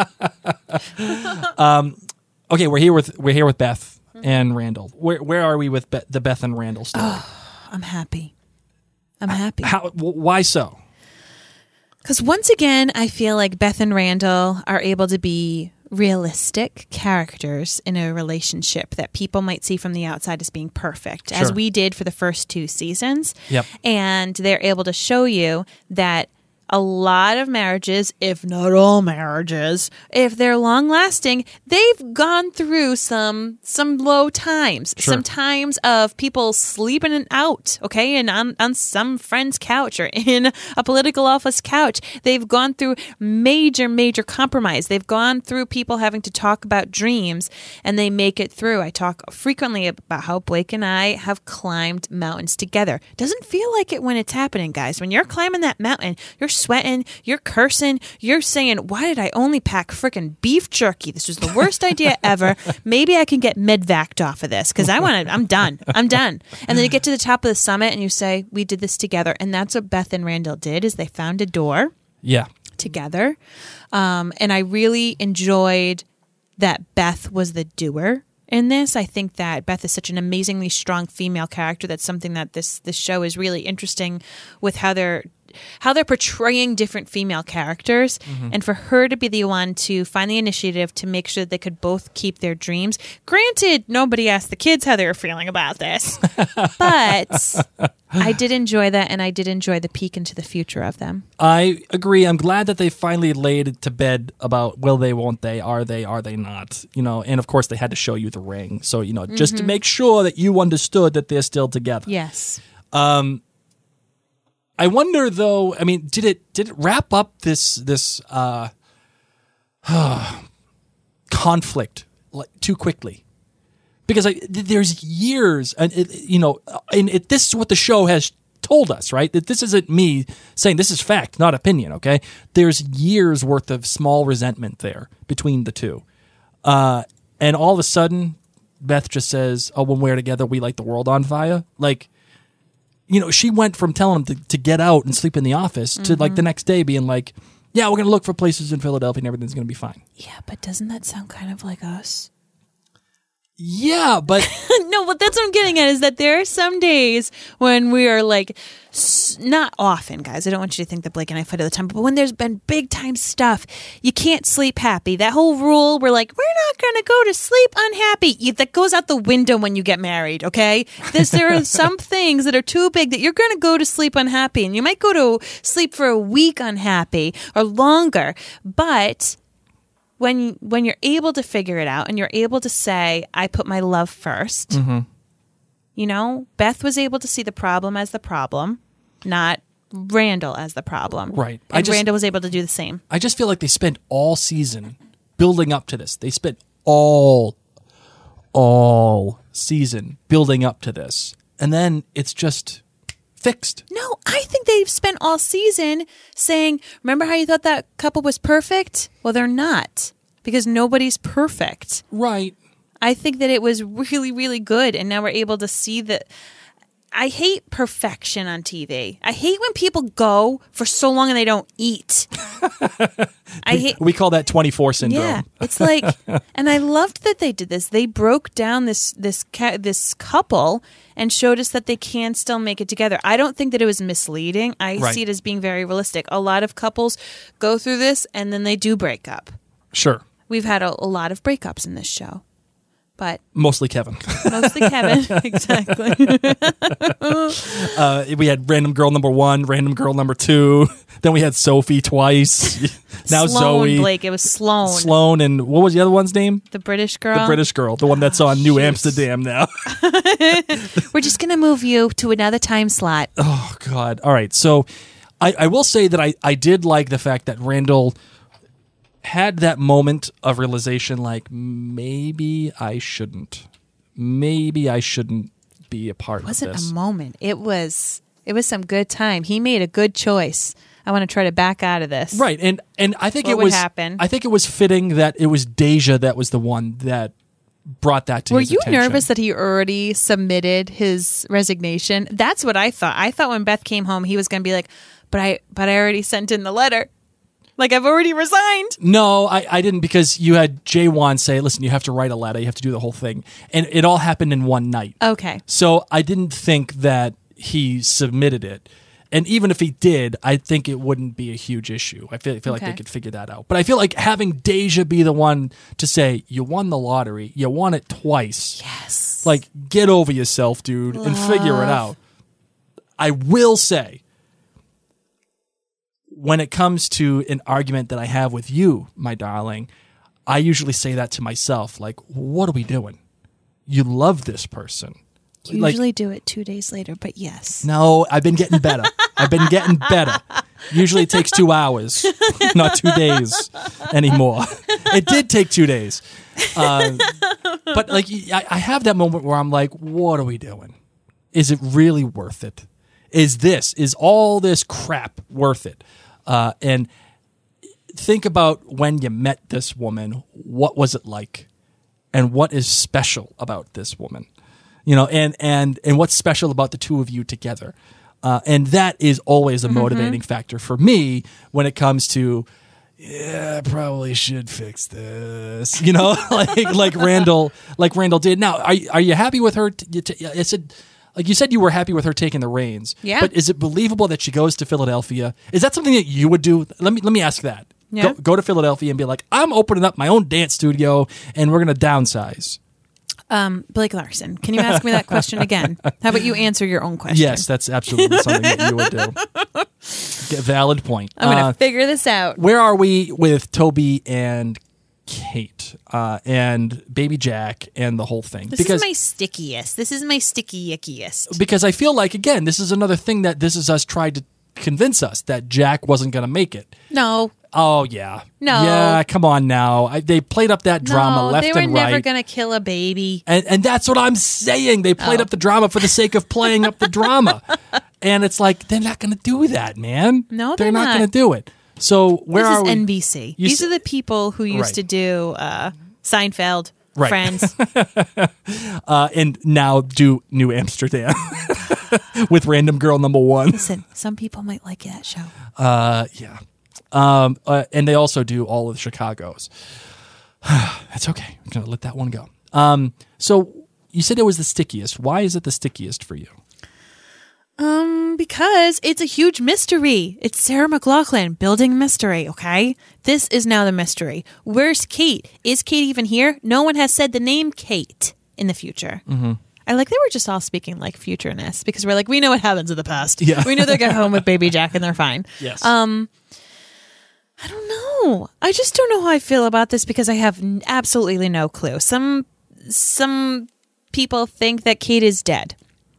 okay, we're here with we're here with Beth and Randall. Where where are we with Be- the Beth and Randall story? I'm happy. I'm happy. How? W- why so? Because once again, I feel like Beth and Randall are able to be realistic characters in a relationship that people might see from the outside as being perfect, Sure. as we did for the first two seasons. Yep. And they're able to show you that a lot of marriages, if not all marriages, if they're long lasting, they've gone through some some low times, Sure. some times of people sleeping it out, okay, and on, on some friend's couch or in a political office couch. They've gone through major, major compromise. They've gone through people having to talk about dreams, and they make it through. I talk frequently about how Blake and I have climbed mountains together. Doesn't feel like it when it's happening, guys. When you're climbing that mountain, you're sweating, you're cursing, you're saying, why did I only pack freaking beef jerky? This was the worst idea ever. Maybe I can get medvaced off of this because I want to, I'm done. I'm done. And then you get to the top of the summit and you say, we did this together. And that's what Beth and Randall did, is they found a door Yeah. together. Um, and I really enjoyed that Beth was the doer in this. I think that Beth is such an amazingly strong female character. That's something that this this show is really interesting with how they're how they're portraying different female characters, Mm-hmm. and for her to be the one to find the initiative to make sure they could both keep their dreams. Granted, nobody asked the kids how they were feeling about this, but I did enjoy that, and I did enjoy the peek into the future of them. I agree. I'm glad that they finally laid it to bed about will they, won't they, are they, are they not, you know, and of course they had to show you the ring. So, you know, just to make sure that you understood that they're still together. Yes. I wonder though, I mean, did it did it wrap up this this uh, conflict like too quickly? Because I, there's years, and it, you know, and it, this is what the show has told us, right? That this isn't me saying, this is fact, not opinion. Okay, there's years worth of small resentment there between the two, uh, and all of a sudden, Beth just says, "Oh, when we're together, we light the world on fire." Like, you know, she went from telling him to, to get out and sleep in the office to like the next day being like, yeah, we're going to look for places in Philadelphia and everything's going to be fine. Yeah, but doesn't that sound kind of like us? Yeah, but No, but that's what I'm getting at, is that there are some days when we are like, s- not often, guys. I don't want you to think that Blake and I fight all the time, but when there's been big time stuff, you can't sleep happy. That whole rule, we're like, we're not going to go to sleep unhappy. You, that goes out the window when you get married, okay? This, there are some things that are too big that you're going to go to sleep unhappy, and you might go to sleep for a week unhappy or longer, but when when you're able to figure it out and you're able to say, I put my love first, you know, Beth was able to see the problem as the problem, not Randall as the problem. Right. And I just- Randall was able to do the same. I just feel like they spent all season building up to this. They spent all, all season building up to this. And then it's just fixed. No, I think they've spent all season saying, remember how you thought that couple was perfect? Well, they're not, because nobody's perfect. Right. I think that it was really, really good. And now we're able to see that. I hate perfection on T V. I hate when people go for so long and they don't eat. I hate. We call that twenty-four syndrome. Yeah, it's like, and I loved that they did this. They broke down this this ca- this couple and showed us that they can still make it together. I don't think that it was misleading. I Right. see it as being very realistic. A lot of couples go through this and then they do break up. Sure. We've had a, a lot of breakups in this show, but Mostly Kevin. mostly Kevin. Exactly. Uh, we had random girl number one, random girl number two. Then we had Sophie twice. Now Sloane, Zoe. Blake. It was Sloane, Sloane, and what was the other one's name? the British girl. The British girl, the one that's on New jeez. Amsterdam now. We're just gonna move you to another time slot. Oh, God. All right. So I, I will say that I, I did like the fact that Randall had that moment of realization, like, maybe I shouldn't. Maybe I shouldn't be a part It wasn't of this. a moment. It was. It was some good time. He made a good choice. I want to try to back out of this. Right. And and I think What it would was happen? I think it was fitting that it was Deja that was the one that brought that to Were his you attention. nervous that he already submitted his resignation? That's what I thought. I thought when Beth came home, he was going to be like, "But I, but I already sent in the letter. Like I've already resigned." No, I, I didn't, because you had Jaywan say, listen, you have to write a letter, you have to do the whole thing. And it all happened in one night. Okay. So I didn't think that he submitted it. And even if he did, I think it wouldn't be a huge issue. I feel, I feel Okay. like they could figure that out. But I feel like having Deja be the one to say, you won the lottery, you won it twice. Yes. Like, get over yourself, dude, and figure it out. I will say, when it comes to an argument that I have with you, my darling, I usually say that to myself, like, what are we doing? You love this person. You Like, usually do it two days later, but yes. no, I've been getting better. I've been getting better. Usually it takes two hours, not two days anymore. It did take two days. Uh, but like, I, I have that moment where I'm like, what are we doing? Is it really worth it? Is this, is all this crap worth it? Uh, and think about when you met this woman. What was it like? And what is special about this woman? You know, and, and, and what's special about the two of you together? Uh, and that is always a motivating factor for me when it comes to, yeah, I probably should fix this. You know, like like Randall, like Randall did. Now, are are you happy with her? T- you t- I said, like you said, you were happy with her taking the reins. Yeah. But is it believable that she goes to Philadelphia? Is that something that you would do? Let me let me ask that. Yeah. Go, go to Philadelphia and be like, I'm opening up my own dance studio, and we're gonna downsize. Um, Blake Larson, can you ask me that question again? How about you answer your own question? Yes, that's absolutely something that you would do. Get valid point. I'm going to Uh, figure this out. where are we with Toby and Kate uh, and Baby Jack and the whole thing? This because is my stickiest. This is my sticky ickiest. because I feel like, again, this is another thing that This Is Us tried to convince us that Jack wasn't going to make it. No. Oh, yeah. No. Yeah, come on now. I, they played up that drama no, left they were and never right. going to kill a baby. And, and that's what I'm saying. They played Oh. up the drama for the sake of playing up the drama. And it's like, they're not going to do that, man. No, they're, they're not, not. going to do it. So where This are is we? N B C. You These s- are the people who used Right. to do uh, Seinfeld, Right. Friends. Uh, and now do New Amsterdam with Random Girl Number One. Listen, some people might like that show. Uh, yeah. Um, uh, and they also do all of the Chicago's. That's okay. I'm going to let that one go. Um, so you said it was the stickiest. Why is it the stickiest for you? Um, because it's a huge mystery. It's Sarah McLachlan building mystery, okay? This is now the mystery. Where's Kate? Is Kate even here? No one has said the name Kate in the future. Mm-hmm. I like that we're just all speaking like futureness because we're like, we know what happens in the past. Yeah. We know they get home with Baby Jack and they're fine. Yes. Um, I don't know. I just don't know how I feel about this because I have n- absolutely no clue. Some some people think that Kate is dead,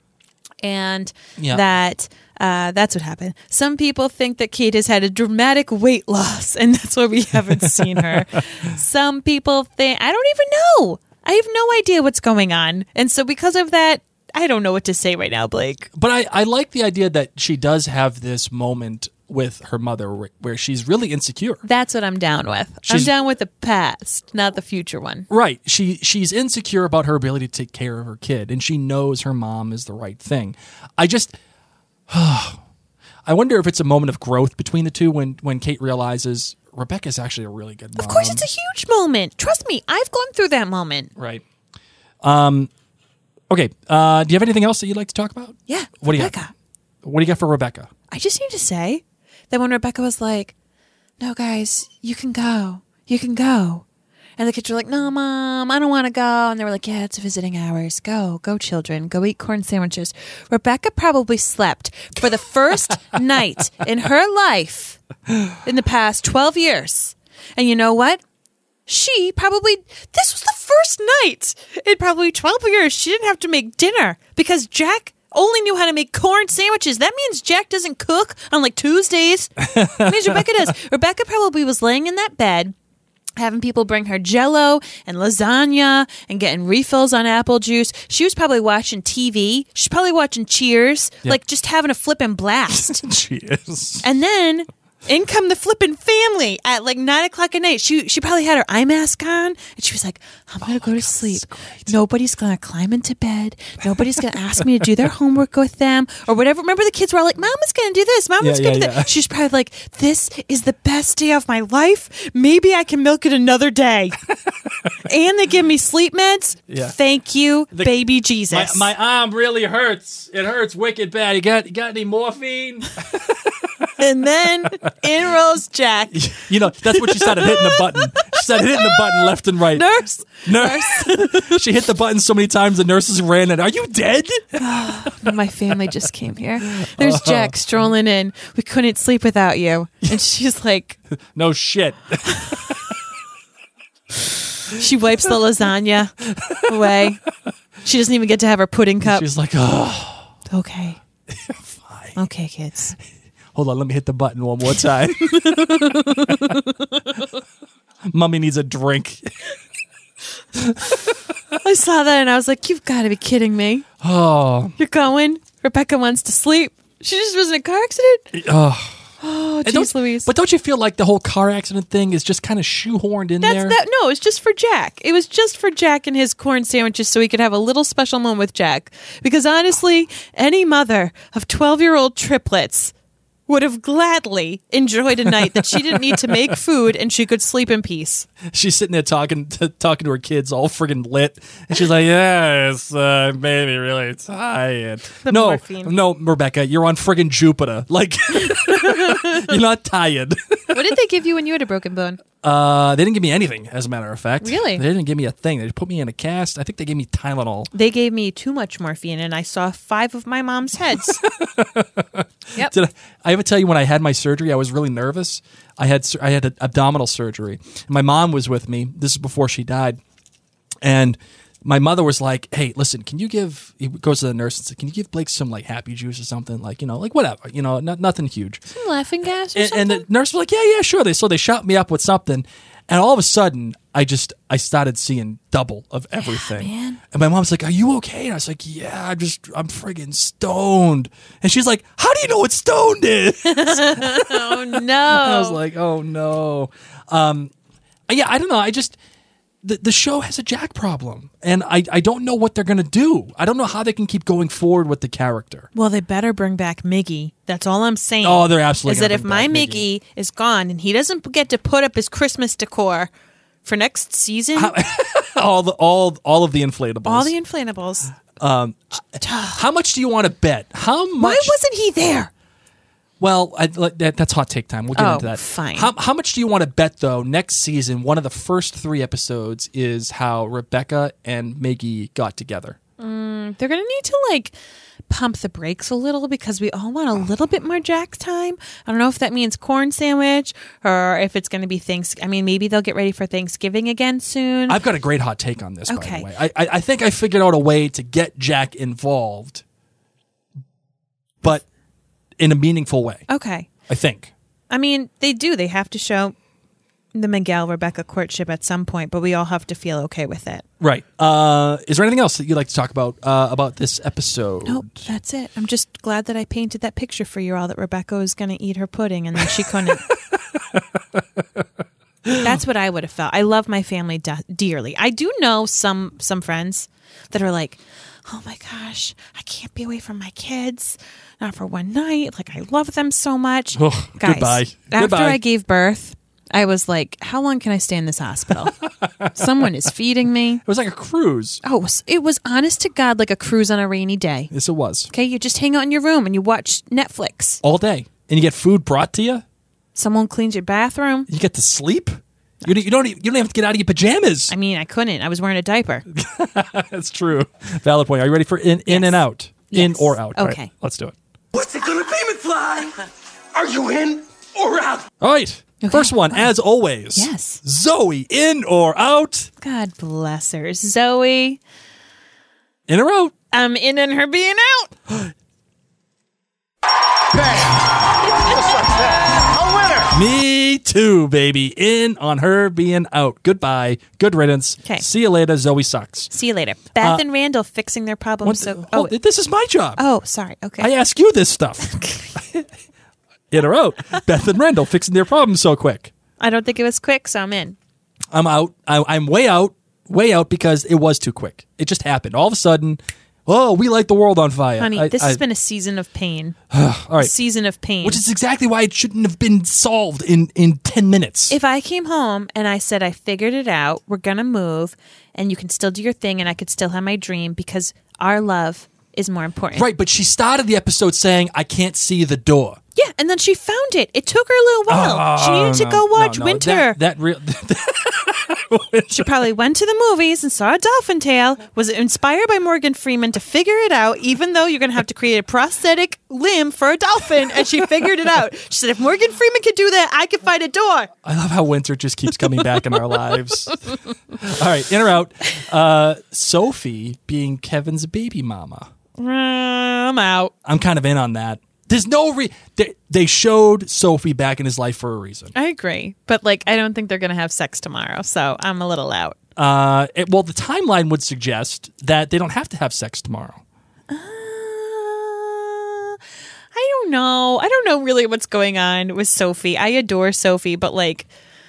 and Yeah. that uh, that's what happened. Some people think that Kate has had a dramatic weight loss, and that's why we haven't seen her. Some people think I don't even know. I have no idea what's going on, and so because of that, I don't know what to say right now, Blake. But I, I like the idea that she does have this moment with her mother where, where she's really insecure. That's what I'm down with. I'm She's- down with the past, not the future one. Right. She she's insecure about her ability to take care of her kid, and she knows her mom is the right thing. I just I wonder if it's a moment of growth between the two when, when Kate realizes Rebecca's actually a really good mom. Of course, it's a huge moment. Trust me, I've gone through that moment. Right. Um okay. Uh do you have anything else that you'd like to talk about? Yeah. What do you Rebecca. got? What do you got for Rebecca? I just need to say that when Rebecca was like, no, guys, you can go. You can go. And the kids were like, no, Mom, I don't want to go. And they were like, yeah, it's visiting hours. Go, go, children. Go eat corn sandwiches. Rebecca probably slept for the first night in her life in the past twelve years. And you know what? She probably, this was the first night in probably twelve years. She didn't have to make dinner because Jack only knew how to make corn sandwiches. That means Jack doesn't cook on like Tuesdays. That means Rebecca does. Rebecca probably was laying in that bed having people bring her Jell-O and lasagna and getting refills on apple juice. She was probably watching T V. She's probably watching Cheers, Yeah. like just having a flippin' blast. She is. And then In come the flippin' family at like nine o'clock at night. She she probably had her eye mask on, and she was like, "I'm gonna oh go to God, sleep. Nobody's gonna climb into bed. Nobody's gonna ask me to do their homework with them or whatever." Remember, the kids were all like, "Mama's gonna do this. Mama's Yeah, gonna yeah, do yeah. that." She's probably like, "This is the best day of my life. Maybe I can milk it another day." And they give me sleep meds. Yeah. Thank you, The- baby My, Jesus. my arm really hurts. It hurts wicked bad. You got you got any morphine? And then in rolls Jack. You know, that's what she started hitting the button. She started hitting the button left and right. Nurse. Nurse. She hit the button so many times the nurses ran in. Are you dead? My family just came here. There's Jack strolling in. We couldn't sleep without you. And she's like, No shit. she wipes the lasagna away. She doesn't even get to have her pudding cup. She's like, oh, Okay. fine. Okay, kids. Hold on, let me hit the button one more time. Mommy needs a drink. I saw that and I was like, you've got to be kidding me. Oh, You're going? Rebecca wants to sleep. She just was in a car accident? oh. Oh, And jeez don't- Louise. But don't you feel like the whole car accident thing is just kind of shoehorned in That's there? that. No, it's just for Jack. It was just for Jack and his corn sandwiches, so he could have a little special moment with Jack. Because honestly, any mother of twelve-year-old triplets would have gladly enjoyed a night that she didn't need to make food and she could sleep in peace. She's sitting there talking to, talking to her kids, all friggin' lit, and she's like, "Yes, uh, maybe really tired." The no, morphine. no, Rebecca, you're on friggin' Jupiter. Like, you're not tired. What did they give you when you had a broken bone? Uh, they didn't give me anything, as a matter of fact. Really? They didn't give me a thing. They put me in a cast. I think they gave me Tylenol. They gave me too much morphine, and I saw five of my mom's heads. Yep. Did I, I ever tell you when I had my surgery, I was really nervous. I had sur- I had an abdominal surgery. My mom was with me. This is before she died, and my mother was like, "Hey, listen, can you give?" He goes to the nurse and says, "Can you give Blake some like happy juice or something? Like you know, like whatever, you know, not, nothing huge." Some laughing gas or And, something? and the nurse was like, "Yeah, yeah, sure." They so they shot me up with something, and all of a sudden, I just I started seeing double of everything. man. And my mom's like, "Are you okay?" And I was like, "Yeah, I'm just I'm friggin' stoned." And she's like, "How do you know what stoned is?" Oh, no. I was like, "Oh no." Um, yeah, I don't know. I just the the show has a Jack problem, and I I don't know what they're gonna do. I don't know how they can keep going forward with the character. Well, they better bring back Miggy. That's all I'm saying. Oh, they're absolutely Is that gonna if bring my back Miggy is gone and he doesn't get to put up his Christmas decor for next season, all the all all of the inflatables. all the inflatables. How much do you want to bet? How much? Why wasn't he there? Well, I, that, that's hot take time. We'll get Oh, into that. fine. How, how much do you want to bet, though? Next season, one of the first three episodes is how Rebecca and Miggy got together. They're gonna need to like pump the brakes a little because we all want a little bit more Jack time. I don't know if that means corn sandwich or if it's going to be things. I mean, maybe they'll get ready for Thanksgiving again soon. I've got a great hot take on this, Okay. by the way. I, I, I think I figured out a way to get Jack involved, but in a meaningful way. okay. I think. I mean, they do. They have to show the Miguel Rebecca courtship at some point, but we all have to feel okay with it. Right. Uh, is there anything else that you'd like to talk about uh, about this episode? Nope, that's it. I'm just glad that I painted that picture for you all that Rebecca was going to eat her pudding and then she couldn't. That's what I would have felt. I love my family de- dearly. I do know some some friends that are like, oh my gosh, I can't be away from my kids, not for one night. Like, I love them so much. Oh, Guys, goodbye. after Goodbye. I gave birth, I was like, how long can I stay in this hospital? Someone is feeding me. It was like a cruise. Oh, it was, it was honest to God like a cruise on a rainy day. Yes, it was. Okay, you just hang out in your room and you watch Netflix. All day. And you get food brought to you. Someone cleans your bathroom. You get to sleep. You don't, you don't. You don't have to get out of your pajamas. I mean, I couldn't. I was wearing a diaper. That's true. Valid point. Are you ready for in, in Yes. and out? In Yes. or out? All right, Okay. let's do it. What's it gonna be, McFly? Are you in or out? All right. Okay. First one, as always. Yes. Zoe, in or out? God bless her. Zoe, In or out? I'm in and her being out. Bam! Just like that. A winner! Me too, baby. In on her being out. Goodbye. Good riddance. 'Kay. See you later. Zoe sucks. See you later. Beth and Randall fixing their problems. What- So, oh, oh, this is my job. oh, sorry. Okay. I ask you this stuff. In or out. Beth and Randall fixing their problems so quick. I don't think it was quick, so I'm in. I'm out. I, I'm way out, way out because it was too quick. It just happened. All of a sudden, oh, we light the world on fire. Honey, I, this I, has been a season of pain. all right. A season of pain. Which is exactly why it shouldn't have been solved in, in ten minutes. If I came home and I said, I figured it out, we're going to move, and you can still do your thing, and I could still have my dream because our love is more important. Right, but she started the episode saying, I can't see the door. Yeah, and then she found it. It took her a little while. Oh, she needed no, to go watch no, no. Winter. That, that real. She probably went to the movies and saw a dolphin tail, was inspired by Morgan Freeman to figure it out, even though you're going to have to create a prosthetic limb for a dolphin, and she figured it out. She said, if Morgan Freeman could do that, I could find a door. I love how Winter just keeps coming back in our lives. All right, in or out. Uh, Sophie being Kevin's baby mama. Uh, I'm out. I'm kind of in on that. There's no re. They, they showed Sophie back in his life for a reason. I agree. But, like, I don't think they're going to have sex tomorrow, so I'm a little out. Uh, it, well, the timeline would suggest that they don't have to have sex tomorrow. Uh, I don't know. I don't know really what's going on with Sophie. I adore Sophie, but, like,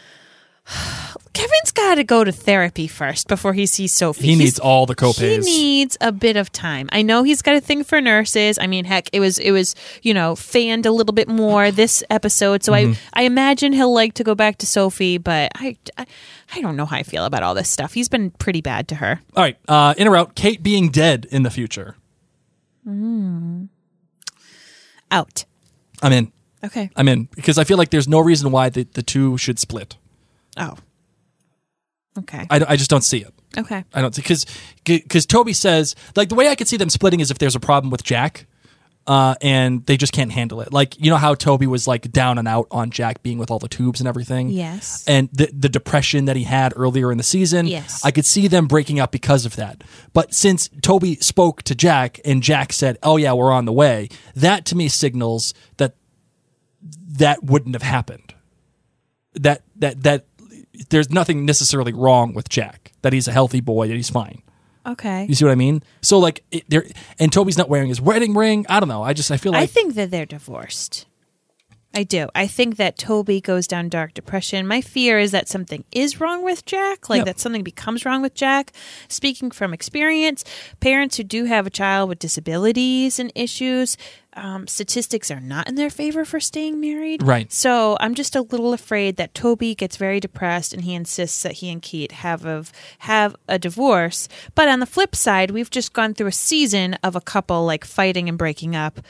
Kevin's got to go to therapy first before he sees Sophie. He He's, needs all the copays. He needs a bit of time. I know he's got a thing for nurses. I mean, heck, it was it was you know fanned a little bit more this episode, so mm-hmm. I I imagine he'll like to go back to Sophie. But I, I I don't know how I feel about all this stuff. He's been pretty bad to her. All right, uh, in or out. Kate being dead in the future. Mm. Out. I'm in. Okay. I'm in because I feel like there's no reason why the, the two should split. Oh. Okay. I, I just don't see it. Okay. I don't see because because Toby says like the way I could see them splitting is if there's a problem with Jack, uh, and they just can't handle it. Like you know how Toby was like down and out on Jack being with all the tubes and everything. Yes. And the the depression that he had earlier in the season. Yes. I could see them breaking up because of that. But since Toby spoke to Jack and Jack said, "Oh yeah, we're on the way," that to me signals that that wouldn't have happened. That that that. There's nothing necessarily wrong with Jack. That he's a healthy boy. That he's fine. Okay. You see what I mean? So like, it, there, and Toby's not wearing his wedding ring. I don't know. I just I feel like I think that they're divorced. I do. I think that Toby goes down dark depression. My fear is that something is wrong with Jack, like Yep. that something becomes wrong with Jack. Speaking from experience, parents who do have a child with disabilities and issues, um, statistics are not in their favor for staying married. Right. So I'm just a little afraid that Toby gets very depressed and he insists that he and Kate have a, have a divorce. But on the flip side, we've just gone through a season of a couple like fighting and breaking up.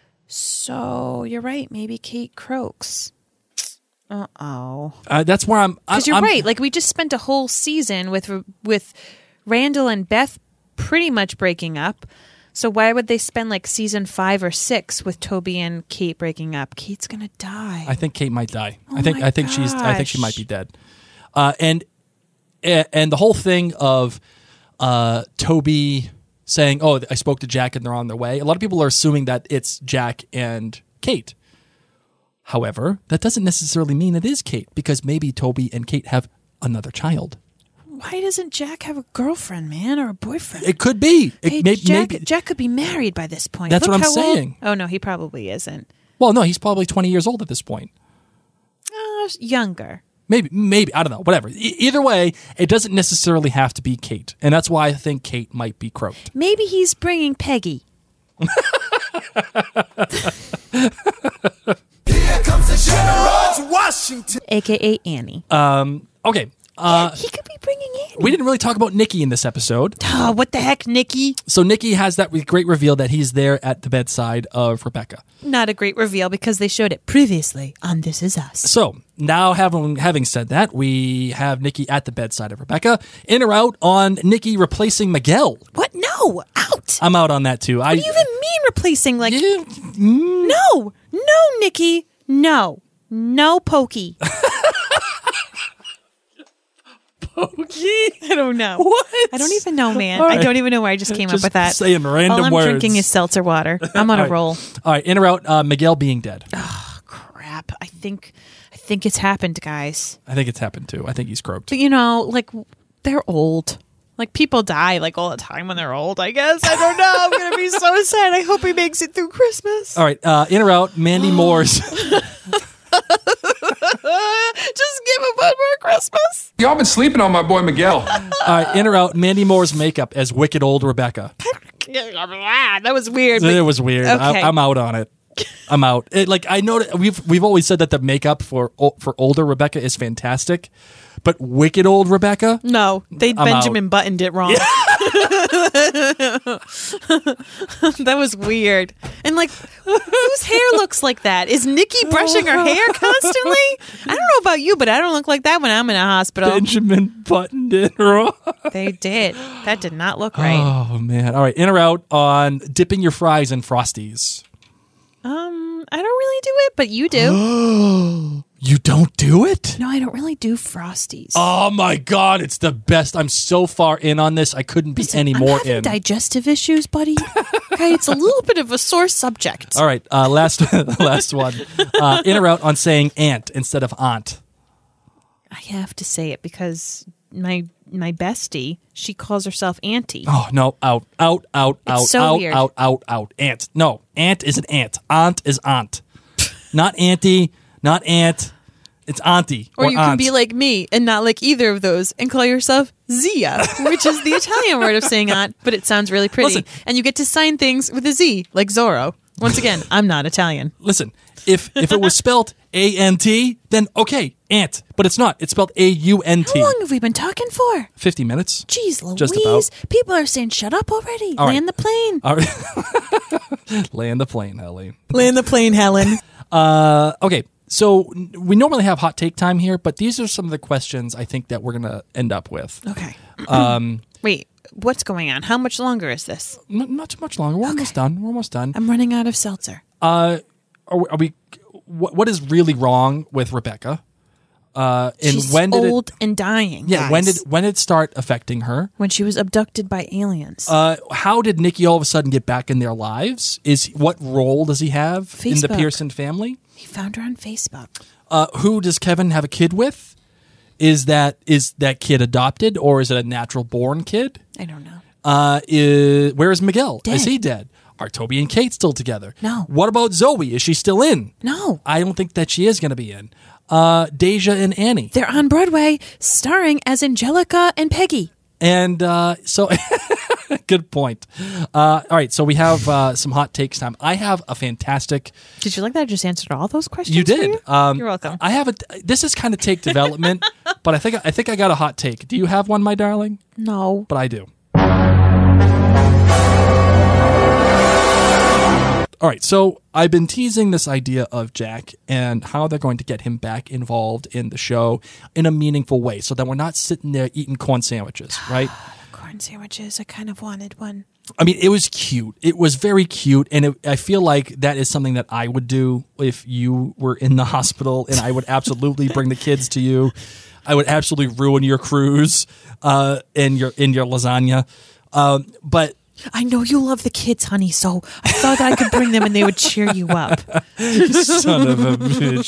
So you're right. Maybe Kate croaks. Uh oh. uh, that's where I'm. Because you're I'm, right. Like we just spent a whole season with with Randall and Beth pretty much breaking up. So why would they spend like season five or six with Toby and Kate breaking up? Kate's gonna die. I think Kate might die. Oh I think. my I think she's. I think she gosh. might be dead. Uh, and and the whole thing of uh, Toby saying, "Oh, I spoke to Jack and they're on their way." A lot of people are assuming that it's Jack and Kate. However, that doesn't necessarily mean it is Kate because maybe Toby and Kate have another child. Why doesn't Jack have a girlfriend, man, or a boyfriend? It could be. It hey, may, Jack, maybe. Jack could be married by this point. That's Look what I'm how old- saying. Oh no, he probably isn't. Well, no, he's probably twenty years old at this point. Uh, younger. Maybe, maybe I don't know. Whatever. E- either way, it doesn't necessarily have to be Kate, and that's why I think Kate might be croaked. Maybe he's bringing Peggy. Here comes the General Washington. A K A Annie. Um. Okay. Uh, he could be bringing Annie. we didn't really talk about Nikki in this episode. Oh, what the heck, Nikki? So Nikki has that re- great reveal that he's there at the bedside of Rebecca. Not a great reveal because they showed it previously on This Is Us. So now, having having said that, we have Nikki at the bedside of Rebecca. In or out on Nikki replacing Miguel? What? No, out. I'm out on that too. What I do you even mean replacing? Like, Yeah, mm, no, no, Nikki, no, no, Pokey. Pokey? I don't know. What? I don't even know, man. All right. I don't even know where I just came Just up with that. saying random All I'm words. drinking is seltzer water. I'm on All a right. roll. All right, in or out, uh, Miguel being dead. Crap. I think, I think it's happened, guys. I think it's happened too. I think he's croaked. But you know, like they're old. Like people die like all the time when they're old. I guess I don't know. I'm gonna be so sad. I hope he makes it through Christmas. All right, uh, in or out, Mandy Moore's Y'all been sleeping on my boy Miguel. All right, in or out, Mandy Moore's makeup as wicked old Rebecca. That was weird. It was weird. Okay. I, I'm out on it. I'm out. It, like I know that we've we've always said that the makeup for for older Rebecca is fantastic, but wicked old Rebecca. No, they I'm Benjamin Buttoned it wrong. That was weird. And like, whose hair looks like that? Is Nikki brushing her hair constantly? I don't know about you, but I don't look like that when I'm in a hospital. Benjamin buttoned it wrong. They did. That did not look right. Oh man! All right, in or out on dipping your fries in Frosties. Um, I don't really do it, but you do. You don't do it? No, I don't really do Frosties. Oh my god, it's the best! I'm so far in on this. I couldn't be Listen, any I'm more having in. digestive issues, buddy. Okay, it's a little bit of a sore subject. All right, uh, last last one. Uh, in or out on saying aunt instead of aunt. I have to say it because my my bestie, she calls herself Auntie. Oh no! Out! Out! Out! It's out! so out! weird. Out! Out! Out! Aunt. No, aunt is an aunt. Aunt is aunt. Not auntie. Not aunt. It's auntie. Or, Or, you aunt. can be like me and not like either of those and call yourself Zia, which is the Italian word of saying aunt, but it sounds really pretty. Listen. And you get to sign things with a Z, like Zorro. Once again, I'm not Italian. Listen, if if it was spelled A N T, then okay, aunt. But it's not. It's spelled A U N T. How long have we been talking for? Fifty minutes. Jeez Louise. Just about. People are saying shut up already. All right. Land the plane. All right. Land the plane, Helene. Land the plane, Helen. Uh, okay. So n- we normally have hot take time here, but these are some of the questions I think that we're going to end up with. Okay. Um, Wait, what's going on? How much longer is this? n- not too much longer. We're almost done. We're almost done. I'm running out of seltzer. Uh, are, we- are we? What, what is really wrong with Rebecca? Uh, and She's when did old it? and dying. Yeah. When guys. did when did it start affecting her? When she was abducted by aliens. Uh, how did Nikki all of a sudden get back in their lives? Is what role does he have in the Facebook. Pearson family? he found her on Facebook. Uh, who does Kevin have a kid with? Is that is that kid adopted or is it a natural born kid? I don't know. Uh, is, where is Miguel? Dead. Is he dead? Are Toby and Kate still together? No. What about Zoe? Is she still in? No. I don't think that she is going to be in. Uh, Deja and Annie. They're on Broadway, starring as Angelica and Peggy. And uh, so, good point. Uh, all right, so we have uh, some hot takes time. I have a fantastic. Did you like that? I just answered all those questions. You for did. you? Um, You're welcome. I have a. This is kind of take development, but I think I think I got a hot take. Do you have one, my darling? No. But I do. All right, so I've been teasing this idea of Jack and how they're going to get him back involved in the show in a meaningful way so that we're not sitting there eating corn sandwiches, right? Corn sandwiches. I kind of wanted one. I mean, it was cute. It was very cute, and it, I feel like that is something that I would do if you were in the hospital, and I would absolutely bring the kids to you. I would absolutely ruin your cruise uh, in your in your lasagna. Um, but I know you love the kids, honey, so I thought I could bring them and they would cheer you up. son of a bitch.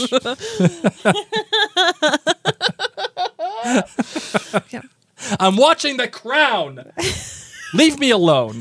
I'm watching The Crown. Leave me alone.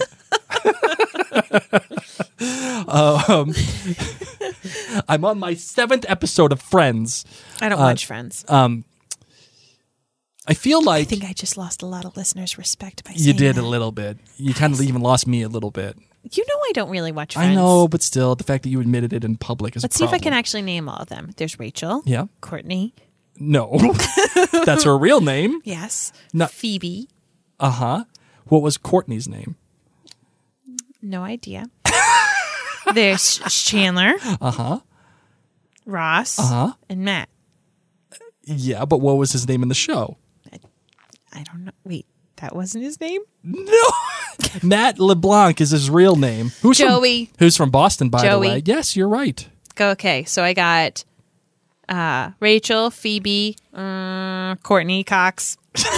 um, I'm on my seventh episode of Friends. I don't Uh, watch Friends. Um, I feel like I think I just lost a lot of listeners' respect by you saying did that. a little bit. You kind of even lost me a little bit. You know I don't really watch Friends. I know, but still, the fact that you admitted it in public is Let's a see if I problem. can actually name all of them. There's Rachel. Yeah. Courtney. No, that's her real name. Yes. No. Phoebe. Uh huh. What was Courtney's name? No idea. There's Chandler. Uh huh. Ross. Uh-huh. And Matt. Yeah, but what was his name in the show? I don't know. Wait, that wasn't his name? No. Matt LeBlanc is his real name. Who's Joey. From, who's from Boston, by Joey. the way. Yes, you're right. Go. Okay, so I got uh, Rachel, Phoebe, uh, Courtney, Cox.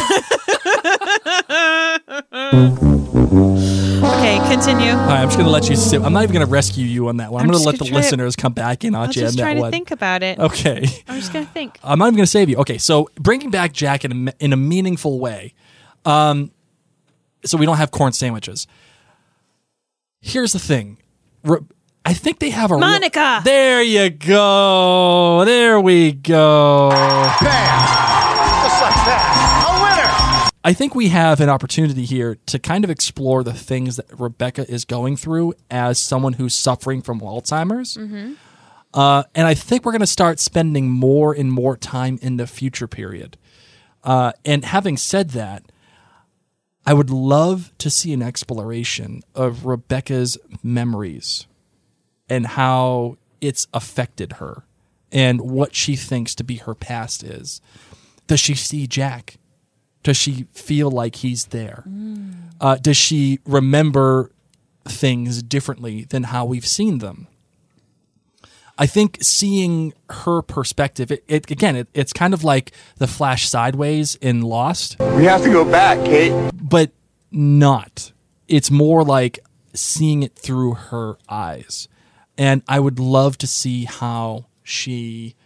Okay, continue. All right, I'm just going to let you sit. I'm not even going to rescue you on that one. I'm, I'm going to just let the gonna try to- listeners come back in on I'll you on just that try to one. think about it. Okay. I'm just gonna think. I'm not even going to save you. Okay, so bringing back Jack in a, in a meaningful way. Um, so we don't have corn sandwiches. Here's the thing. Re- I think they have a real- Monica! there you go. There we go. Bam! Just like that? A winner! I think we have an opportunity here to kind of explore the things that Rebecca is going through as someone who's suffering from Alzheimer's. Mm-hmm. Uh, and I think we're going to start spending more and more time in the future period. Uh, and having said that, I would love to see an exploration of Rebecca's memories and how it's affected her and what she thinks to be her past is. Does she see Jack? Does she feel like he's there? Mm. Uh, does she remember things differently than how we've seen them? I think seeing her perspective, it, it again, it, it's kind of like the flash sideways in Lost. We have to go back, Kate. But not. It's more like seeing it through her eyes. And I would love to see how she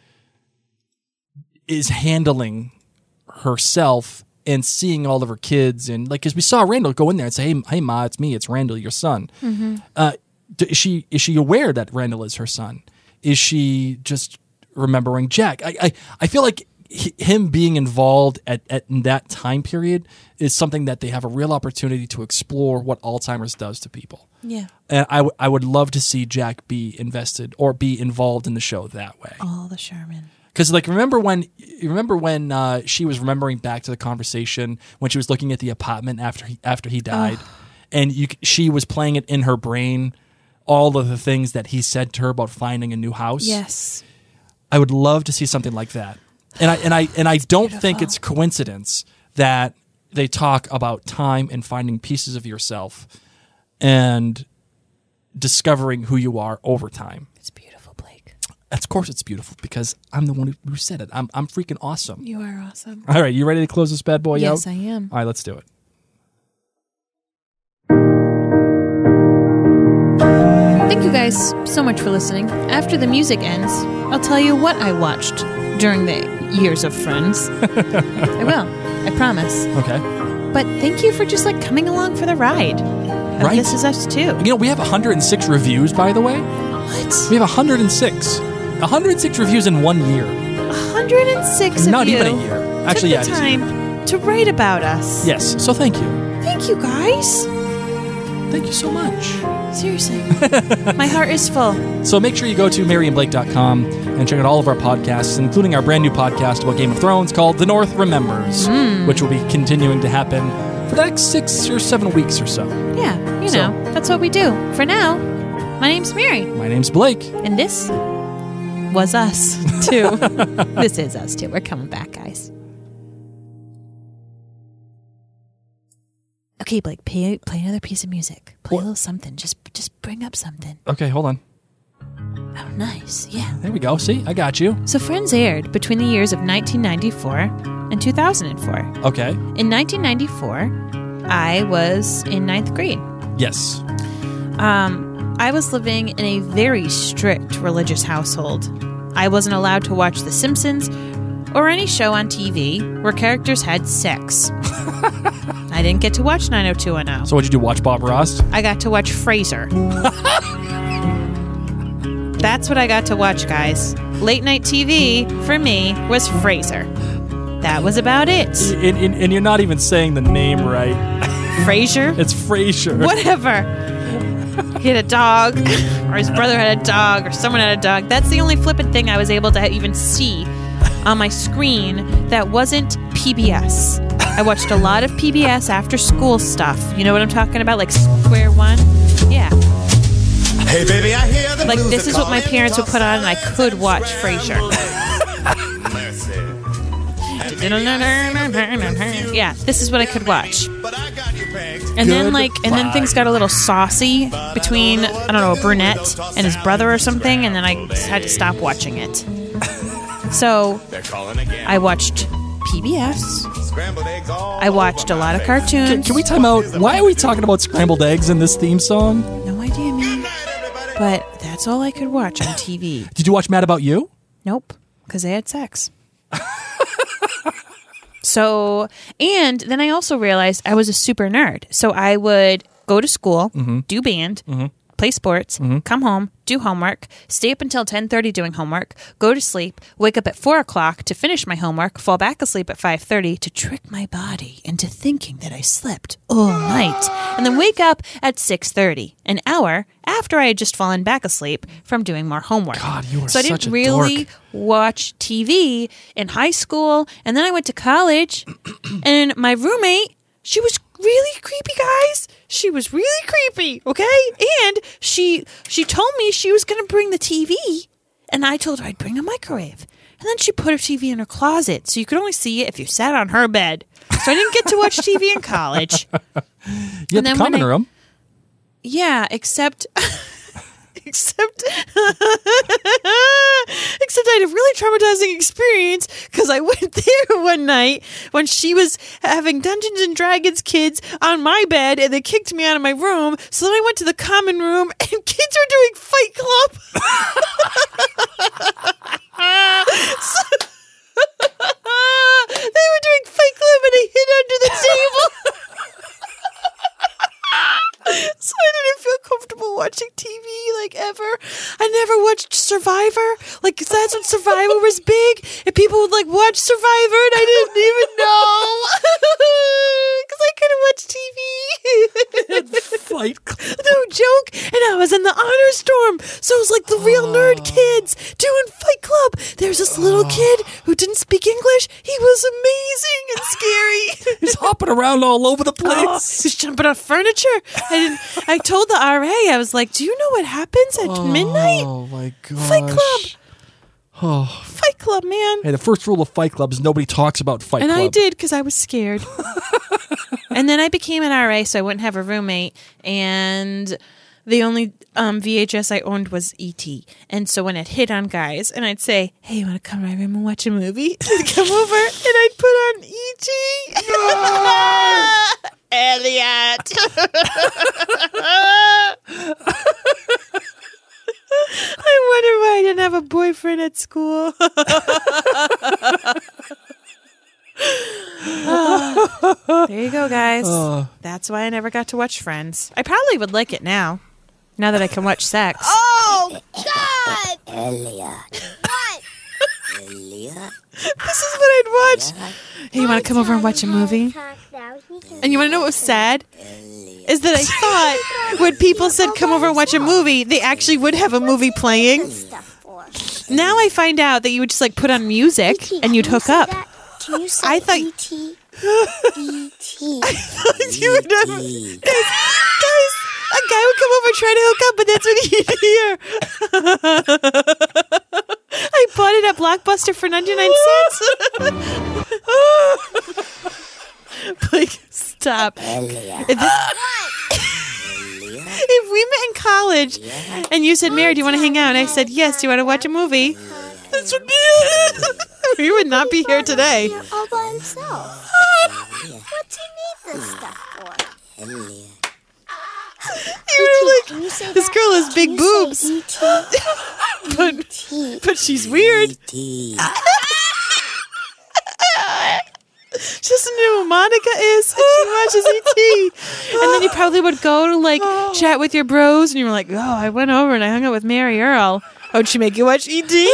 is handling herself and seeing all of her kids. And like, because we saw Randall go in there and say, hey, hey Ma, it's me. It's Randall, your son. Mm-hmm. Uh, is she, is she aware that Randall is her son? Is she just remembering Jack? I, I, I feel like h- him being involved at, at in that time period is something that they have a real opportunity to explore what Alzheimer's does to people. Yeah. And I, w- I would love to see Jack be invested or be involved in the show that way. All the Sherman. Because like remember when remember when uh, she was remembering back to the conversation when she was looking at the apartment after he, after he died, oh. and you she was playing it in her brain. All of the things that he said to her about finding a new house. Yes. I would love to see something like that. And I and I and I don't Beautiful. think it's coincidence that they talk about time and finding pieces of yourself and discovering who you are over time. It's beautiful, Blake. Of course it's beautiful because I'm the one who said it. I'm I'm freaking awesome. You are awesome. All right, you ready to close this bad boy out? Yes, I am. All right, let's do it. Thank you guys so much for listening. After the music ends, I'll tell you what I watched during the years of Friends. I will. I promise. Okay. But thank you for just like coming along for the ride. And Right. This is us too. You know, we have one hundred six reviews, by the way. What? We have one hundred six. one hundred six reviews in one year. one hundred six of Not you even a year. Actually, took yeah, the it is a year. time to write about us. Yes, so thank you. Thank you, guys. Thank you so much. Seriously. My heart is full. So make sure you go to mary and blake dot com and check out all of our podcasts, including our brand new podcast about Game of Thrones called The North Remembers, Mm. which will be continuing to happen for the next six or seven weeks or so. Yeah, you So- know, that's what we do. For now, my name's Mary. My name's Blake. And this was us, too. This is us, too. We're coming back, guys. Okay, Blake, play, play another piece of music. Play What? a little something. Just just bring up something. Okay, hold on. Oh, nice. Yeah. There we go. See, I got you. So Friends aired between the years of nineteen ninety-four and two thousand four. Okay. In nineteen ninety-four, I was in ninth grade. Yes. Um, I was living in a very strict religious household. I wasn't allowed to watch The Simpsons or any show on T V where characters had sex. I didn't get to watch nine oh two one oh. So what'd you do, watch Bob Ross? I got to watch Frasier. That's what I got to watch, guys. Late night T V, for me, was Frasier. That was about it. And, and, and you're not even saying the name right. Frasier? It's Frasier. Whatever. He had a dog, or his brother had a dog, or someone had a dog. That's the only flippant thing I was able to even see on my screen that wasn't P B S. I watched a lot of P B S after school stuff. You know what I'm talking about? Like Square One? Yeah. Hey baby, I hear the Like blues this are is what my calling. parents would put on and I could watch Frasier. Yeah, this is what I could watch. But I got you pegged. And then Good like and then things got a little saucy between I don't know, a brunette and his brother or something, and then I just had to stop watching it. So They're calling again. I watched P B S. Scrambled eggs all I watched a lot of Can, cartoons. can we time out? Why are we talking about scrambled eggs in this theme song? No idea, man. But that's all I could watch on T V. Did you watch Mad About You? Nope, because they had sex. So, and then I also realized I was a super nerd. So I would go to school, do band, play sports, come home, do homework, stay up until ten thirty doing homework, go to sleep, wake up at four o'clock to finish my homework, fall back asleep at five thirty to trick my body into thinking that I slept all night, and then wake up at six thirty, an hour after I had just fallen back asleep from doing more homework. God, you are so I such didn't a really dork. watch T V in high school, and then I went to college, and my roommate, she was really creepy, guys. She was really creepy, okay? And she she told me she was going to bring the T V, and I told her I'd bring a microwave. And then she put her T V in her closet, so you could only see it if you sat on her bed. So I didn't get to watch T V in college. You And have the then common when I- room. Yeah, except... Except, except I had a really traumatizing experience because I went there one night when she was having Dungeons and Dragons kids on my bed, and they kicked me out of my room. So then I went to the common room, and kids were doing Fight Club. So- they were doing Fight Club, and I hid under the table. So I didn't feel comfortable watching T V like ever. I never watched Survivor. Like that's when Survivor was big, and people would like watch Survivor, and I didn't even know because I couldn't watch T V. Fight Club. No joke. And I was in the honor storm, so it was like the real nerd kids doing Fight Club. There's this little kid who didn't speak English. He was amazing and scary. He's hopping around all over the place. Oh, he's jumping off furniture. I didn't, I told the R A, I was like, do you know what happens at midnight? Oh my god. Fight Club. Oh. Fight Club, man. Hey, the first rule of Fight Club is nobody talks about Fight And Club. I did because I was scared. And then I became an R A, so I wouldn't have a roommate. And the only um, V H S I owned was E T. And so when it hit on guys, and I'd say, hey, you want to come to my room and watch a movie? They'd come over, and I'd put on E T. Elliot. I wonder why I didn't have a boyfriend at school. Oh, there you go, guys. Uh. That's why I never got to watch Friends. I probably would like it now, now that I can watch sex. Oh, God! Elliot. What? Elliot. This is what I'd watch. Hey, you want to come over and watch a movie? And you want to know what was sad? Is that I thought when people said come over and watch a movie, they actually would have a movie playing. Now I find out that you would just like put on music and you'd hook up. Can you say I thought- E T? E T. You would have, guys, a guy would come over and try to hook up, but that's what he'd hear. I bought it at Blockbuster for ninety-nine cents. Like, stop. Elliot. If, this, if we met in college and you said, Mary, do you want to hang out? And I said, yes. Do you want to watch a movie? That's what we would not be here today. All by himself. What's he need this stuff for? Elliot. You were like, Can you say this that? girl has big Can you boobs, say E T? but, but she's weird. E T. She doesn't know who Monica is, and she watches E T. And then you probably would go to like chat with your bros, and you were like, "Oh, I went over and I hung out with Mary Earl." Oh, did she make you watch E T?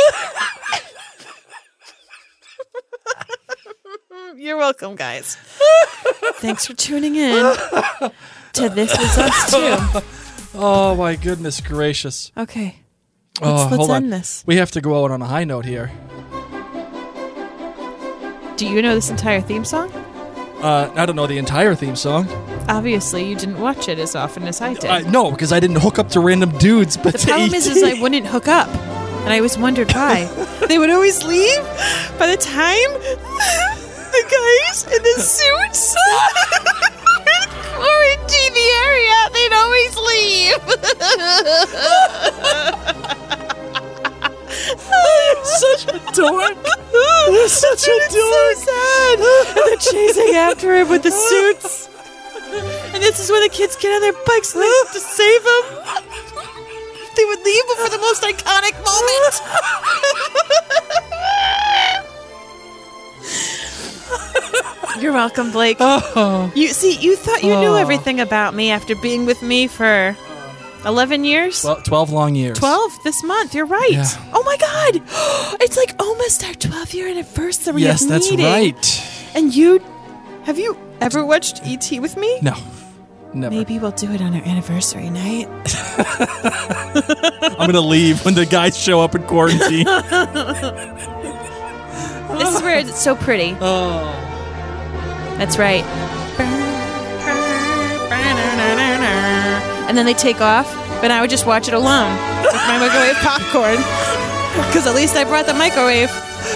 You're welcome, guys. Thanks for tuning in to This Is Us Too. Oh my goodness gracious. Okay, Oh, let's, let's hold end on. this. We have to go out on a high note here. Do you know this entire theme song? Uh, I don't know the entire theme song. Obviously, you didn't watch it as often as I did. Uh, no, because I didn't hook up to random dudes. But The to problem E is, T. is I wouldn't hook up, and I always wondered why. They would always leave by the time the guys in the suits would quarantine the area. They'd always leave. Such a dork. You're such a It's dork. so sad. And they're chasing after him with the suits. And this is when the kids get on their bikes and they have to save him. They would leave him for the most iconic moment. You're welcome, Blake. Oh. You see, you thought you knew Oh. everything about me after being with me for eleven years? Well, twelve long years. twelve this month. You're right. Yeah. Oh my God. It's like almost our twelve year anniversary. Yes, of that's meeting. right. And you, have you ever watched E T with me? No, never. Maybe we'll do it on our anniversary night. I'm going to leave when the guys show up in quarantine. This is where it's so pretty. Oh. That's right. And then they take off, but I would just watch it alone with my microwave popcorn. Because at least I brought the microwave.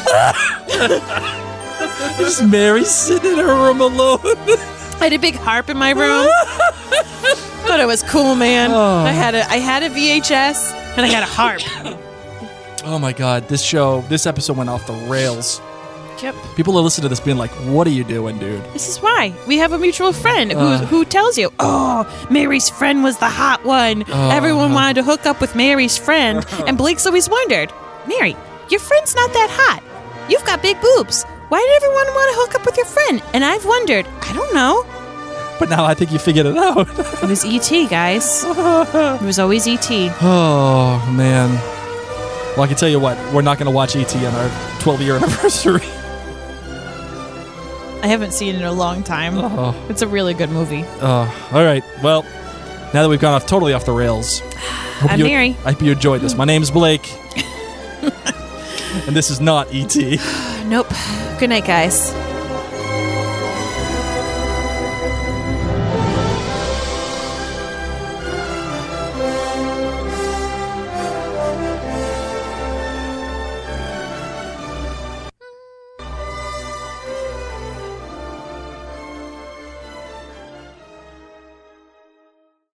Just Mary sitting in her room alone. I had a big harp in my room. Thought it was cool, man. Oh. I had a I had a V H S and I had a harp. Oh my God, this show, this episode went off the rails. Yep. People are listening to this being like, what are you doing, dude? This is why. We have a mutual friend who, Uh. who tells you, oh, Mary's friend was the hot one. Oh. Everyone wanted to hook up with Mary's friend. And Blake's always wondered, Mary, your friend's not that hot. You've got big boobs. Why did everyone want to hook up with your friend? And I've wondered, I don't know. But now I think you figured it out. It was E T, guys. It was always E T. Oh, man. Well, I can tell you what, we're not going to watch E T on our twelve year anniversary. I haven't seen it in a long time. Oh. It's a really good movie. Oh, all right. Well, now that we've gone off totally off the rails, hope I'm you, Mary. I hope you enjoyed this. My name's Blake. And this is not E T Nope. Good night, guys.